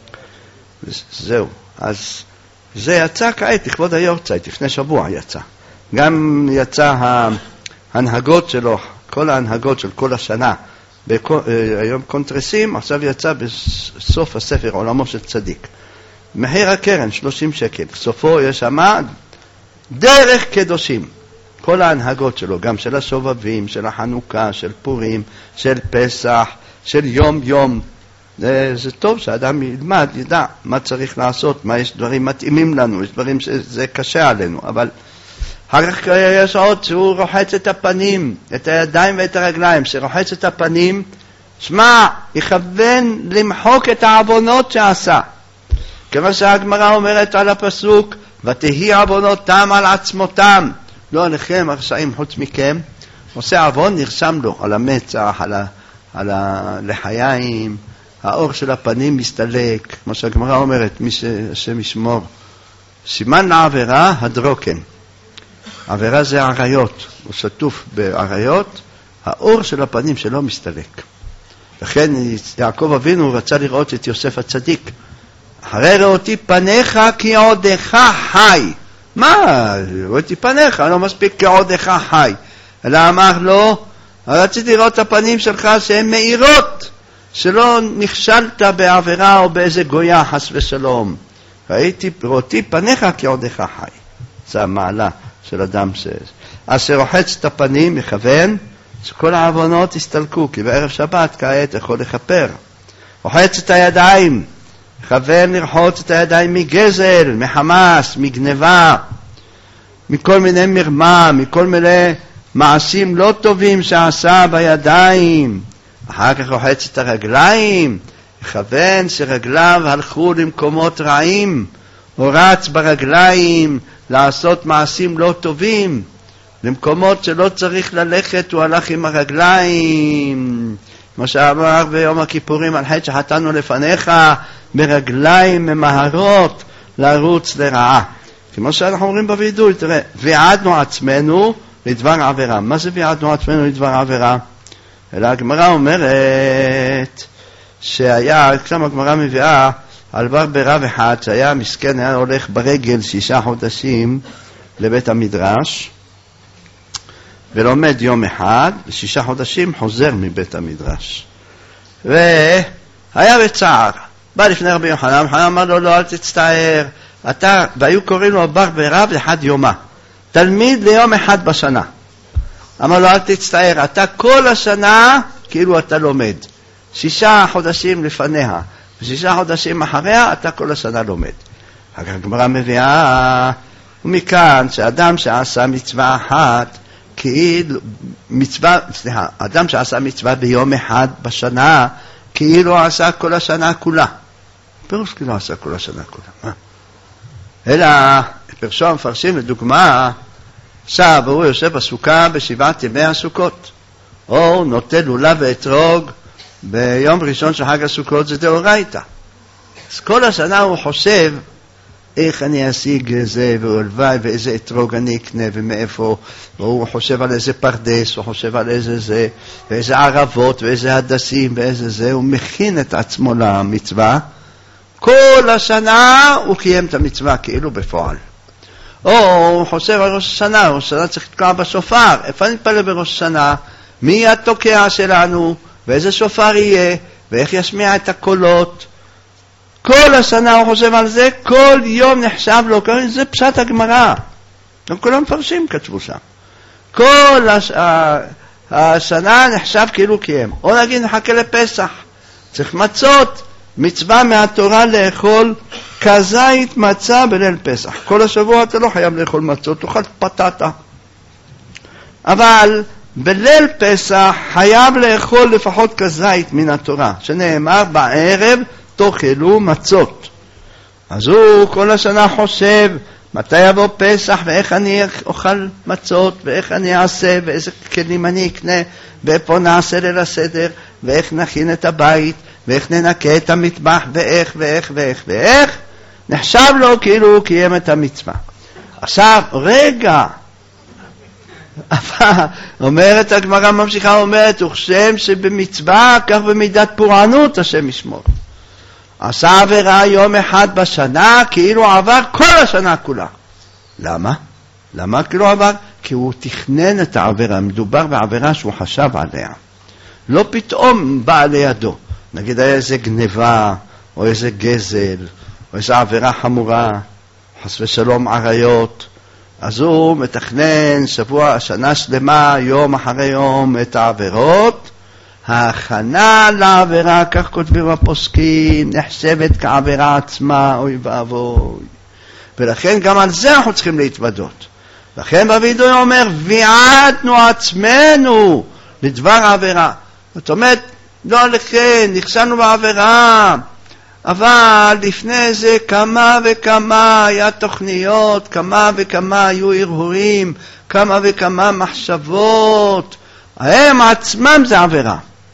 זהו, אז זה יצא כעת לכבוד היורצייט, לפני שבוע יצא. גם יצא ההנהגות שלו, כל ההנהגות של כל השנה, היום קונטרסים, עכשיו יצא בסוף הספר עולמו של צדיק. מחיר הקרן שלושים שקל, סופו יש שם דרך קדושים. כל ההנהגות שלו, גם של השובבים, של החנוכה, של פורים, של פסח, של יום יום. זה, זה טוב שאדם ילמד, ידע מה צריך לעשות, מה יש דברים מתאימים לנו, יש דברים שזה קשה עלינו, אבל אחר כך יש עוד שהוא רוחץ את הפנים, את הידיים ואת הרגליים, שרוחץ את הפנים, שמע, יכוון למחוק את העוונות שעשה. כמו שהגמרא אומרת על הפסוק, ותהי עוונותם על עצמותם. לא עליכם הרשעים חוץ מכם, עושה עוון נרשם לו על המצח, על, ה, על הלחיים, האור של הפנים מסתלק, כמו שהגמרא אומרת, מי שהשם ישמור. סימן לעבירה הדרוקן. עבירה זה עריות, הוא שטוף בעריות, האור של הפנים שלו מסתלק. לכן יעקב אבינו רצה לראות את יוסף הצדיק. אחרי ראותי פניך כי עודך חי. מה? ראיתי פניך, לא מספיק כעודך חי. אלא אמר לו, רציתי לראות את הפנים שלך שהן מאירות, שלא נכשלת בעבירה או באיזה גויה חס ושלום. ראיתי, ראיתי פניך כעודך חי. זה המעלה של אדם ש... אז שרוחץ את הפנים, מכוון, שכל העוונות יסתלקו, כי בערב שבת כעת יכול לכפר. רוחץ את הידיים, מכוון לרחוץ את הידיים מגזל, מחמאס, מגנבה, מכל מיני מרמה, מכל מיני מעשים לא טובים שעשה בידיים. אחר כך רוחץ את הרגליים, מכוון שרגליו הלכו למקומות רעים, הוא רץ ברגליים לעשות מעשים לא טובים, למקומות שלא צריך ללכת, הוא הלך עם הרגליים. כמו שאמר ביום הכיפורים, על חטא שחטאנו לפניך, ברגליים ממהרות לרוץ לרעה. כמו שאנחנו אומרים בוידוי, תראה, ועדנו עצמנו לדבר עבירה. מה זה ועדנו עצמנו לדבר עבירה? אלא הגמרא אומרת שהיה, כשם הגמרא מביאה על בר ברב אחד שהיה מסכן, היה הולך ברגל שישה חודשים לבית המדרש ולומד יום אחד, ושישה חודשים חוזר מבית המדרש. והיה בצער. בא לפני רבי יוחנן, יוחנן אמר לו, לא, אל תצטער. אתה, והיו קוראים לו בר ברב אחד יומה. תלמיד ליום אחד בשנה. אמר לו, אל תצטער, אתה כל השנה כאילו אתה לומד. שישה חודשים לפניה, ושישה חודשים אחריה אתה כל השנה לומד. אחר הגמרא מביאה, ומכאן שאדם שעשה מצווה אחת, כאילו מצווה, סליחה, אדם שעשה מצווה ביום אחד בשנה, כאילו עשה כל השנה כולה. פירוש כאילו עשה כל השנה כולה. מה? אלא, פרשו המפרשים לדוגמה, עכשיו הוא יושב בסוכה בשבעת ימי הסוכות, או נוטל לולב ואתרוג ביום ראשון של חג הסוכות, זה דאורייתא. אז כל השנה הוא חושב, איך אני אשיג זה והלוואי ואיזה אתרוג אני אקנה ומאיפה, והוא חושב על איזה פרדס, הוא חושב על איזה זה, ואיזה ערבות ואיזה הדסים ואיזה זה, הוא מכין את עצמו למצווה. כל השנה הוא קיים את המצווה כאילו בפועל. או הוא חושב על ראש השנה, ראש השנה צריך לתקוע בשופר, איפה נתפלל בראש השנה, מי התוקע שלנו, ואיזה שופר יהיה, ואיך ישמיע את הקולות. כל השנה הוא חושב על זה, כל יום נחשב לו, זה פשט הגמרא. גם כולם מפרשים כתבו שם. כל הש... השנה נחשב כאילו קיים. או נגיד נחכה לפסח, צריך מצות, מצווה מהתורה לאכול כזית מצה בליל פסח. כל השבוע אתה לא חייב לאכול מצות, תאכל פטטה. אבל בליל פסח חייב לאכול לפחות כזית מן התורה, שנאמר בערב תאכלו מצות. אז הוא כל השנה חושב מתי יבוא פסח, ואיך אני אוכל מצות, ואיך אני אעשה, ואיזה כלים אני אקנה, ואיפה נעשה ליל הסדר, ואיך נכין את הבית, ואיך ננקה את המטבח, ואיך ואיך ואיך ואיך, נחשב לו כאילו הוא קיים את המצווה. עכשיו, רגע, אומרת הגמרא ממשיכה, אומרת, וכשם שבמצווה, כך במידת פורענות השם ישמור. עשה עבירה יום אחד בשנה, כאילו עבר כל השנה כולה. למה? למה כאילו עבר? כי הוא תכנן את העבירה, מדובר בעבירה שהוא חשב עליה. לא פתאום בא לידו. נגיד היה איזה גניבה, או איזה גזל, או איזה עבירה חמורה, חס ושלום עריות, אז הוא מתכנן שבוע, שנה שלמה, יום אחרי יום את העבירות. ההכנה לעבירה, כך כותבים הפוסקים, נחשבת כעבירה עצמה, אוי ואבוי. ולכן גם על זה אנחנו צריכים להתוודות. לכן בווידוי אומר, ויעדנו עצמנו לדבר העבירה. זאת אומרת, לא לכן, נכשלנו בעבירה, אבל לפני זה כמה וכמה היה תוכניות, כמה וכמה היו הרהורים, כמה וכמה מחשבות, הם עצמם זה עבירה.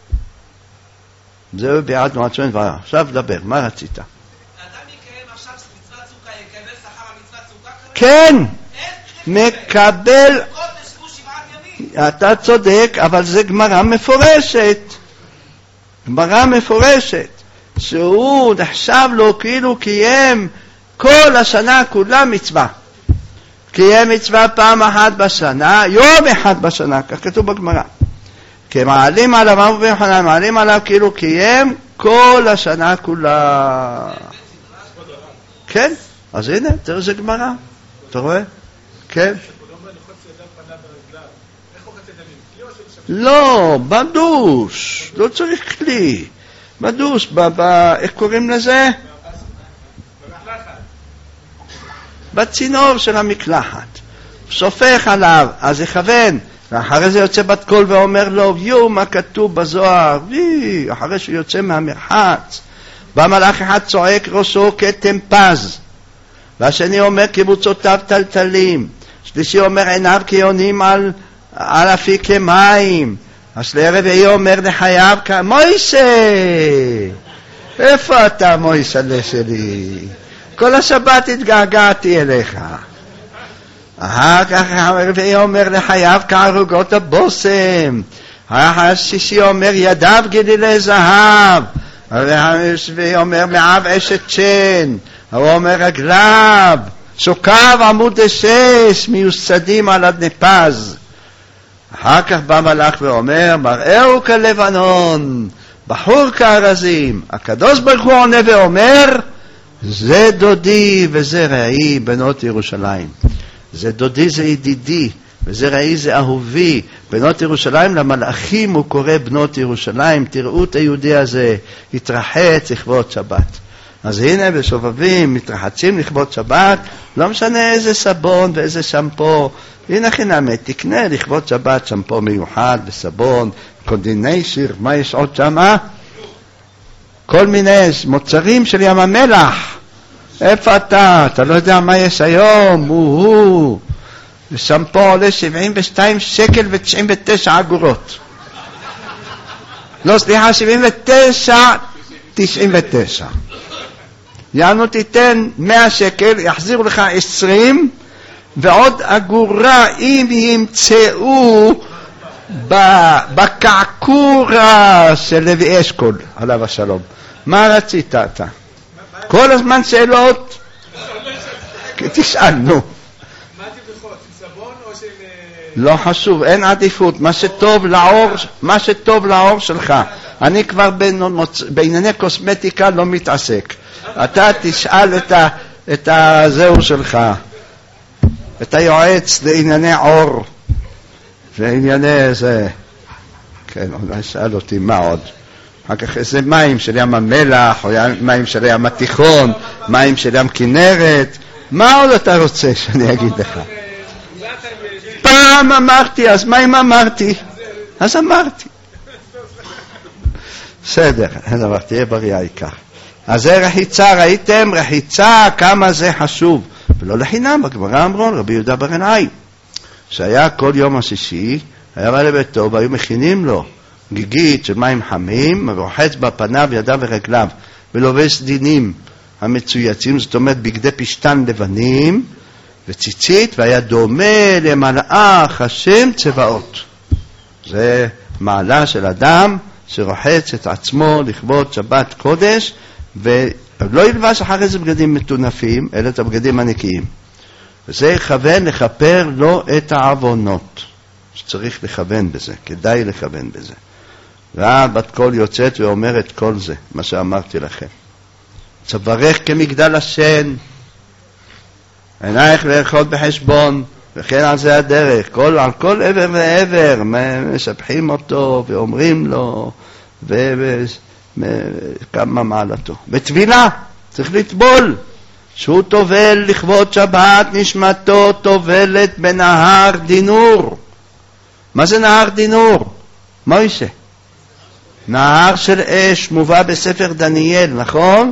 זהו ביעדנו עצמנו דבר. עכשיו דבר, מה רצית? אדם יקיים עכשיו מצוות סוכה, יקבל שכר המצוות סוכה? כן, מקבל. אתה צודק, אבל זה גמרא מפורשת. גמרא מפורשת. שהוא נחשב לו כאילו קיים כל השנה כולה מצווה. קיים מצווה פעם אחת בשנה, יום אחד בשנה, כך כתוב בגמרא. כי מעלים עליו, אמרו ביוחנן, מעלים עליו כאילו קיים כל השנה כולה. כן, אז הנה, תראה זה גמרא. אתה רואה? כן. לא, בדוש, לא צריך כלי. בדוש, איך קוראים לזה? בצינור של המקלחת. סופך עליו, אז יכוון. ואחרי זה יוצא בת קול ואומר לו, יו, מה כתוב בזוהר? וי, אחרי שהוא יוצא מהמרחץ. בא מלאך אחד צועק ראשו כתם פז. והשני אומר קיבוצותיו טלטלים. שלישי אומר עיניו כיונים על, על אפיקי מים. השלרביעי אומר לחייו מוישה, איפה אתה מוישה שלי? כל השבת התגעגעתי אליך. אחר כך הרביעי אומר לחייו כערוגות הבושם. השישי אומר ידיו גלילי זהב. הרביעי אומר מעב אשת שן. הוא אומר רגליו שוקיו עמוד השש מיוסדים על אדני פז. אחר כך בא מלאך ואומר, מראהו כלבנון, בחור כארזים. הקדוש ברוך הוא עונה ואומר, זה דודי וזה רעי בנות ירושלים. זה דודי זה ידידי, וזה רעי זה אהובי. בנות ירושלים, למלאכים הוא קורא בנות ירושלים. תראו את היהודי הזה, התרחץ לכבוד שבת. אז הנה בשובבים מתרחצים לכבוד שבת, לא משנה איזה סבון ואיזה שמפו. הנה חינמי, תקנה לכבוד שבת שמפו מיוחד וסבון, קונדיניישיר, מה יש עוד שמה? כל מיני מוצרים של ים המלח. איפה אתה? אתה לא יודע מה יש היום? הוא שמפו עולה שבעים ושתיים שקל ותשעים ותשע אגורות. לא, סליחה, שבעים ותשע, תשעים ותשע. יענו תיתן מאה שקל, יחזירו לך עשרים, ועוד אגורה אם ימצאו בקעקורה של לוי אשכול, עליו השלום. מה רצית אתה? כל הזמן שאלות? תשאלנו. מה תבחרות? של סבון או של... לא חשוב, אין עדיפות. מה שטוב לעור, מה שטוב לעור שלך. אני כבר בענייני קוסמטיקה לא מתעסק. אתה תשאל את ה, את הזהו שלך, את היועץ לענייני עור וענייני זה. כן, אולי שאל אותי מה עוד. אחר כך איזה מים של ים המלח, או מים של ים התיכון, מים של ים כנרת. מה עוד אתה רוצה שאני אגיד לך? פעם אמרתי, אז מה אם אמרתי? אז אמרתי. בסדר, אין דבר, תהיה בריא העיקר. אז זה רחיצה, ראיתם? רחיצה, כמה זה חשוב. ולא לחינם, בגמרא אמרו רבי יהודה בר ינאי, שהיה כל יום השישי, היה בא לביתו והיו מכינים לו גיגית של מים חמים, ורוחץ בפניו, ידיו ורגליו, ולובש דינים המצויצים, זאת אומרת בגדי פשטן לבנים, וציצית, והיה דומה למלאך השם צבאות. זה מעלה של אדם שרוחץ את עצמו לכבוד שבת קודש, ולא ילבש אחרי זה בגדים מטונפים, אלא את הבגדים הנקיים. וזה יכוון לכפר לו את העוונות. שצריך לכוון בזה, כדאי לכוון בזה. והבת קול יוצאת ואומרת כל זה, מה שאמרתי לכם. צברך כמגדל השן, עינייך לאכול בחשבון, וכן על זה הדרך. כל, על כל עבר ועבר משבחים אותו ואומרים לו וכמה מעלתו. בתבילה צריך לטבול, שהוא טובל לכבוד שבת, נשמתו טובלת בנהר דינור. מה זה נהר דינור? מוישה. נהר של אש מובא בספר דניאל, נכון?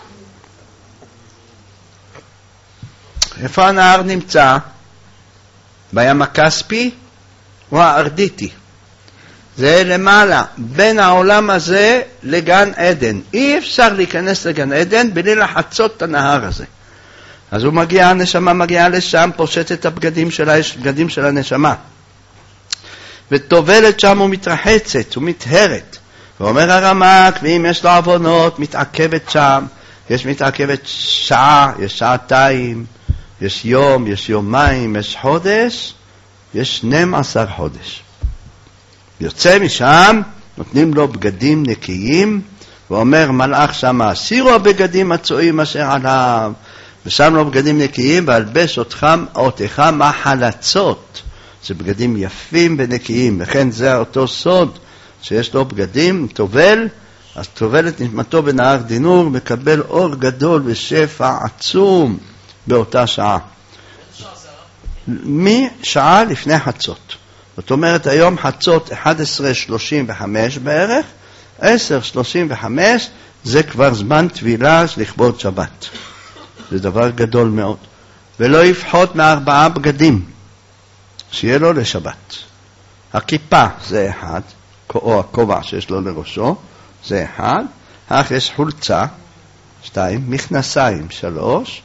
איפה הנהר נמצא? בים הכספי או הארדיטי? זה למעלה, בין העולם הזה לגן עדן. אי אפשר להיכנס לגן עדן בלי לחצות את הנהר הזה. אז הוא מגיע, הנשמה מגיעה לשם, פושט את הבגדים שלה, יש בגדים של הנשמה. וטובלת שם ומתרחצת ומתהרת. ואומר הרמק, ואם יש לו עוונות, מתעכבת שם. יש מתעכבת שעה, יש שעתיים, יש יום, יש יומיים, יש חודש, יש שנים עשר חודש. יוצא משם, נותנים לו בגדים נקיים, ואומר מלאך שם, הסירו הבגדים הצועים אשר עליו, ושם לו בגדים נקיים, והלבש אותך, אותך מחלצות. זה בגדים יפים ונקיים, לכן זה אותו סוד, שיש לו בגדים, טובל, אז טובל את נשמתו בנהר דינור, מקבל אור גדול ושפע עצום באותה שעה. משעה לפני חצות. זאת אומרת, היום חצות אחת עשרה שלושים וחמש בערך, עשר שלושים וחמש, זה כבר זמן תבילה לכבוד שבת. זה דבר גדול מאוד. ולא יפחות מארבעה בגדים, שיהיה לו לשבת. הכיפה זה אחד, או הכובע שיש לו לראשו, זה אחד, אך יש חולצה, שתיים, מכנסיים, שלוש,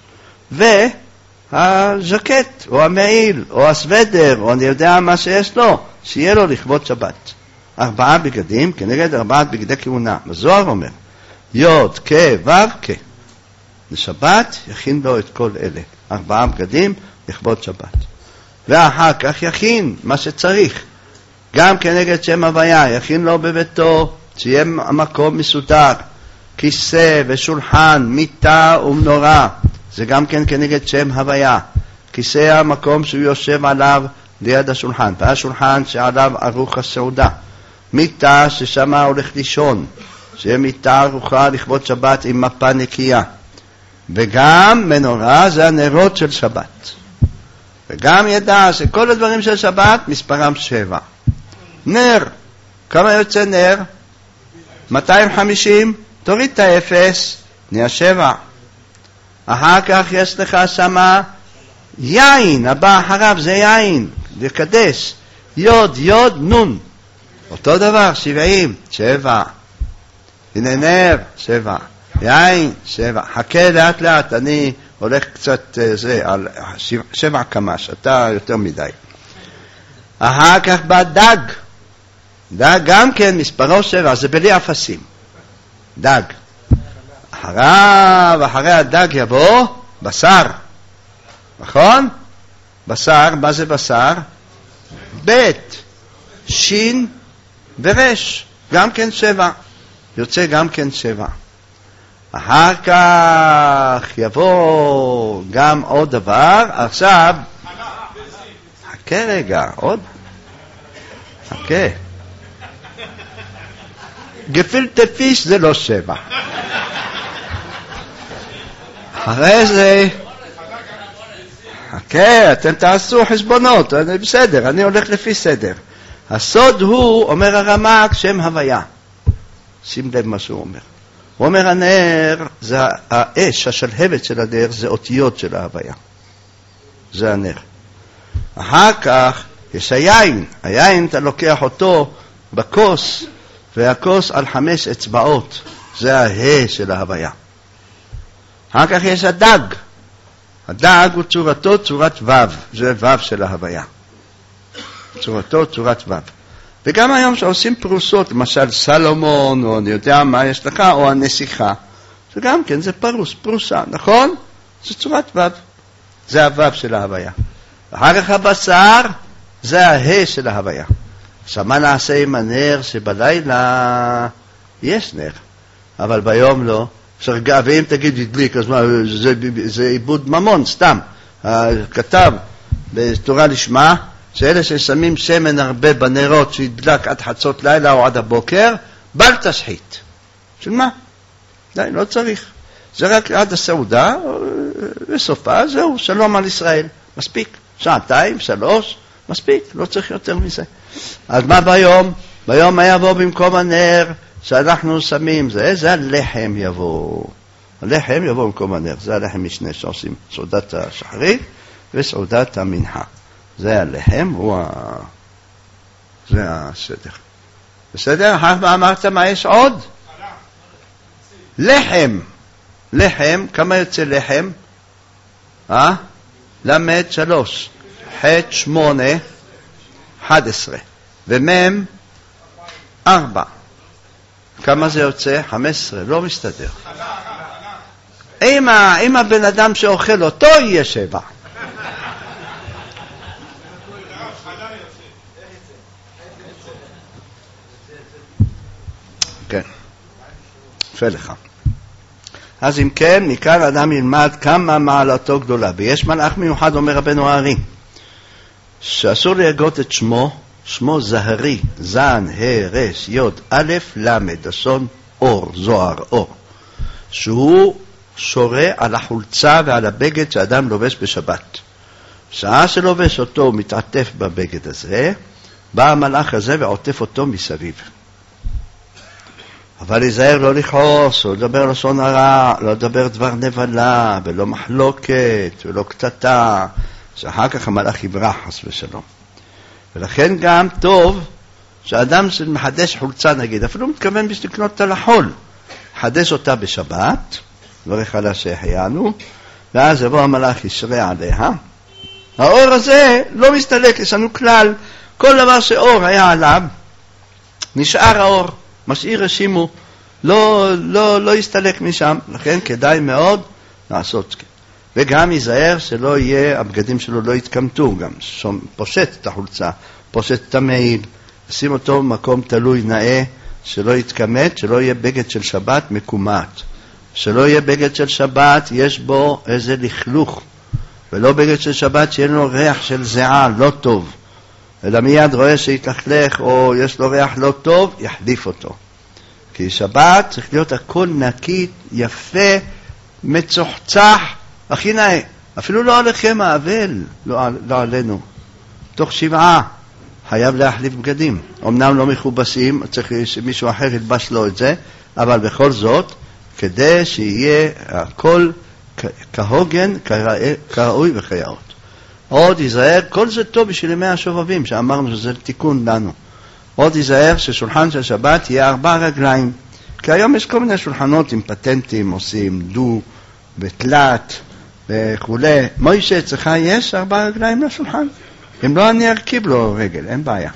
והז'קט, או המעיל, או הסוודר, או אני יודע מה שיש לו, שיהיה לו לכבוד שבת. ארבעה בגדים, כנגד ארבעת בגדי כהונה. הזוהר אומר, יוד, כ, וו, כ. לשבת יכין לו את כל אלה. ארבעה בגדים לכבוד שבת. ואחר כך יכין מה שצריך. גם כנגד שם הוויה, יכין לו בביתו, שיהיה המקום מסודר. כיסא ושולחן, מיטה ומנורה. זה גם כן כנגד שם הוויה. כיסא המקום שהוא יושב עליו ליד השולחן. והשולחן שעליו ערוך הסעודה. מיטה ששמה הולך לישון. שיהיה מיטה ערוכה לכבוד שבת עם מפה נקייה. וגם מנורה זה הנרות של שבת. וגם ידע שכל הדברים של שבת מספרם שבע. נר, כמה יוצא נר? מאתיים וחמישים, תוריד את האפס, נהיה שבע. אחר כך יש לך שמה יין, הבא אחריו זה יין, לקדש. יוד, יוד, נון. אותו דבר, שבעים, שבע. הנה נר, שבע. יין, שבע. חכה לאט לאט, אני הולך קצת זה, על שבע קמש, אתה יותר מדי. אחר כך בא דג. דג גם כן מספרו שבע, זה בלי אפסים. דג. אחריו, אחרי הדג יבוא בשר. נכון? בשר, מה זה בשר? בית, שין ורש. גם כן שבע. יוצא גם כן שבע. אחר כך יבוא גם עוד דבר. עכשיו, חכה רגע, עוד. חכה. גפילטה פיש זה לא שבע. אחרי זה, חכה, אתם תעשו חשבונות, בסדר, אני הולך לפי סדר. הסוד הוא, אומר הרמק, שם הוויה. שים לב מה שהוא אומר. הוא אומר, הנר, זה האש, השלהבת של הנר, זה אותיות של ההוויה. זה הנר. אחר כך יש היין, היין אתה לוקח אותו בכוס, והכוס על חמש אצבעות, זה ההא של ההוויה. אחר כך יש הדג, הדג הוא צורתו צורת וו, זה וו של ההוויה. צורתו צורת וו. וגם היום שעושים פרוסות, למשל סלומון, או אני יודע מה יש לך, או הנסיכה, שגם כן זה פרוס, פרוסה, נכון? זה צורת וו, זה הוו של ההוויה. אחר כך הבשר, זה ההא של ההוויה. עכשיו מה נעשה עם הנר שבלילה יש נר, אבל ביום לא? ואם תגיד ידליק, אז מה, זה, זה עיבוד ממון, סתם. כתב בתורה לשמה, שאלה ששמים שמן הרבה בנרות שידלק עד חצות לילה או עד הבוקר, בל תשחית. של מה? די, לא צריך. זה רק עד הסעודה, וסופה, זהו, שלום על ישראל. מספיק. שעתיים, שלוש, מספיק, לא צריך יותר מזה. אז מה ביום? ביום מה יבוא במקום הנר שאנחנו שמים? זה, זה הלחם יבוא. הלחם יבוא במקום הנר. זה הלחם משנה שעושים סעודת השחרית וסעודת המנחה. זה הלחם, הוא ה... זה הסדר. בסדר? אחר מה אמרת? מה יש עוד? לחם. לחם, כמה יוצא לחם? אה? למד שלוש. ח' שמונה, אחד עשרה. ומם, ארבע. כמה זה יוצא? חמש עשרה. לא מסתדר. אם הבן אדם שאוכל אותו יהיה שבע. כן. יפה לך. אז אם כן, מכאן אדם ילמד כמה מעלתו גדולה. ויש מלאך מיוחד, אומר רבנו הארי, שאסור להגות את שמו, שמו זהרי, זן, ה, רס, יוד, א', למד, אסון, אור, זוהר, אור. שהוא שורה על החולצה ועל הבגד שאדם לובש בשבת. שעה שלובש אותו הוא מתעטף בבגד הזה, בא המלאך הזה ועוטף אותו מסביב. אבל להיזהר לא לכעוס, לא לדבר לשון הרע, לא לדבר דבר נבלה, ולא מחלוקת, ולא קטטה, שאחר כך המלאך יברח, חס ושלום. ולכן גם טוב שאדם שמחדש חולצה נגיד, אפילו מתכוון בשביל לקנות אותה לחול, חדש אותה בשבת, ברך עליה שהחיינו, ואז יבוא המלאך ישרה עליה. האור הזה לא מסתלק, יש לנו כלל, כל דבר שאור היה עליו, נשאר האור. משאיר רשימו, לא, לא, לא יסתלק משם, לכן כדאי מאוד לעשות כן. וגם ייזהר שלא יהיה, הבגדים שלו לא יתקמטו, גם שום, פושט את החולצה, פושט את המעיל, שים אותו במקום תלוי נאה, שלא יתקמט, שלא יהיה בגד של שבת מקומט, שלא יהיה בגד של שבת, יש בו איזה לכלוך, ולא בגד של שבת שיהיה לו ריח של זיעה, לא טוב. אלא מיד רואה שיתלכלך או יש לו ריח לא טוב, יחליף אותו. כי שבת צריך להיות הכל נקי, יפה, מצוחצח, הכי נאה. אפילו לא עליכם האבל, לא, לא עלינו. תוך שבעה חייב להחליף בגדים. אמנם לא מכובסים, צריך שמישהו אחר ילבש לו את זה, אבל בכל זאת, כדי שיהיה הכל כהוגן, כראוי וכיאות. עוד ייזהר, כל זה טוב בשביל ימי השובבים, שאמרנו שזה תיקון לנו. עוד ייזהר ששולחן של שבת יהיה ארבע רגליים. כי היום יש כל מיני שולחנות עם פטנטים, עושים דו, בתלת, וכו'. מוישה, אצלך יש ארבע רגליים לשולחן? אם לא, אני ארכיב לו רגל, אין בעיה.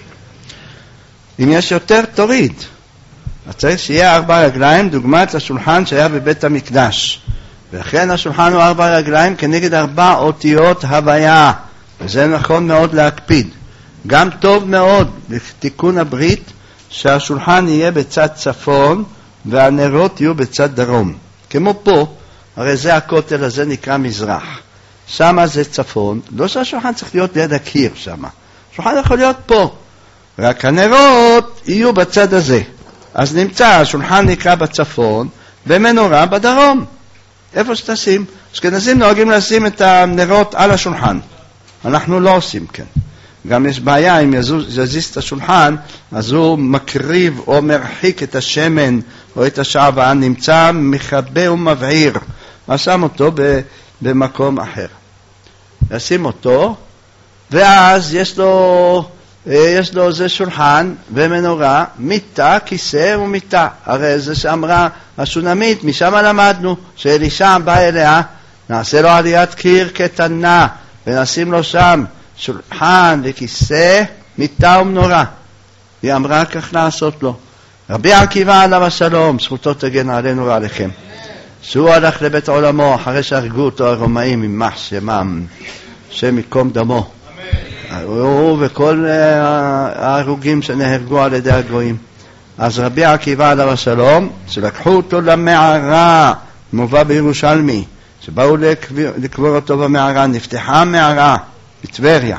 אם יש יותר, תוריד. אז צריך שיהיה ארבע רגליים, דוגמת לשולחן שהיה בבית המקדש. ולכן השולחן הוא ארבע רגליים כנגד ארבע אותיות הוויה, וזה נכון מאוד להקפיד. גם טוב מאוד בתיקון הברית שהשולחן יהיה בצד צפון והנרות יהיו בצד דרום. כמו פה, הרי זה הכותל הזה נקרא מזרח. שמה זה צפון, לא שהשולחן צריך להיות ליד הקיר שמה. השולחן יכול להיות פה, רק הנרות יהיו בצד הזה. אז נמצא, השולחן נקרא בצפון, במנורה בדרום. איפה שתשים? אשכנזים נוהגים לשים את הנרות על השולחן. אנחנו לא עושים כן. גם יש בעיה, אם יזיז את השולחן, אז הוא מקריב או מרחיק את השמן או את השעווה, נמצא מכבה ומבעיר. אז שם אותו במקום אחר. ישים אותו, ואז יש לו, יש לו זה שולחן ומנורה, מיטה, כיסא ומיטה. הרי זה שאמרה השונמית, משם למדנו, שאלישע בא אליה, נעשה לו עליית קיר קטנה, ונשים לו שם שולחן וכיסא, מיטה ומנורה. היא אמרה כך לעשות לו. רבי עקיבא עליו השלום, זכותו תגן עלינו ועליכם. שהוא הלך לבית עולמו אחרי שהרגו אותו הרומאים יימח שמם, שם יקום דמו. הוא וכל ההרוגים שנהרגו על ידי הגויים. אז רבי עקיבא עליו השלום, שלקחו אותו למערה, מובא בירושלמי, שבאו לקבור אותו במערה, נפתחה מערה בטבריה,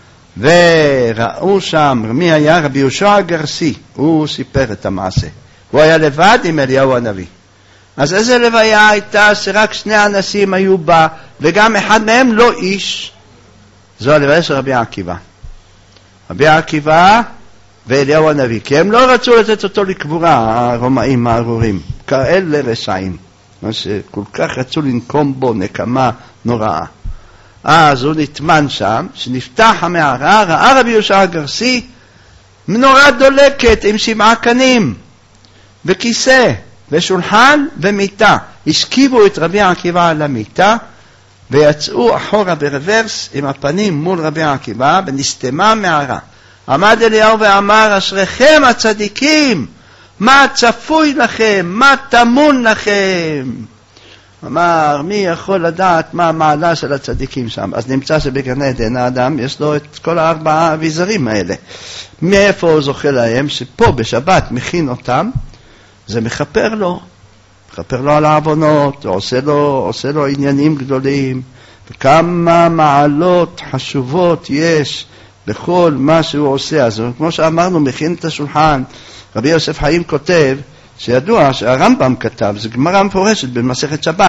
וראו שם, מי היה? רבי יהושע הגרסי, הוא סיפר את המעשה. הוא היה לבד עם אליהו הנביא. אז איזה לוויה הייתה שרק שני אנשים היו בה, וגם אחד מהם לא איש? זו הלוויה של רבי עקיבא. רבי עקיבא ואליהו הנביא, כי הם לא רצו לתת אותו לקבורה, הרומאים הארורים, כאלה רשעים, מה שכל כך רצו לנקום בו נקמה נוראה. אז הוא נטמן שם, שנפתח המערה, ראה רבי יהושע הגרסי מנורה דולקת עם שבעה קנים וכיסא ושולחן ומיטה. השכיבו את רבי עקיבא על המיטה ויצאו אחורה ברוורס עם הפנים מול רבי עקיבא, ונסתמה מערה. עמד אליהו ואמר, אשריכם הצדיקים, מה צפוי לכם, מה תמון לכם. אמר, מי יכול לדעת מה המעלה של הצדיקים שם? אז נמצא שבגן עדן האדם יש לו את כל הארבעה האביזרים האלה. מאיפה הוא זוכה להם? שפה בשבת מכין אותם, זה מחפר לו, מחפר לו על העוונות, עושה לו, עושה לו עניינים גדולים, וכמה מעלות חשובות יש בכל מה שהוא עושה. אז כמו שאמרנו, מכין את השולחן. רבי יוסף חיים כותב, שידוע שהרמב"ם כתב, זה גמרא מפורשת במסכת שבת,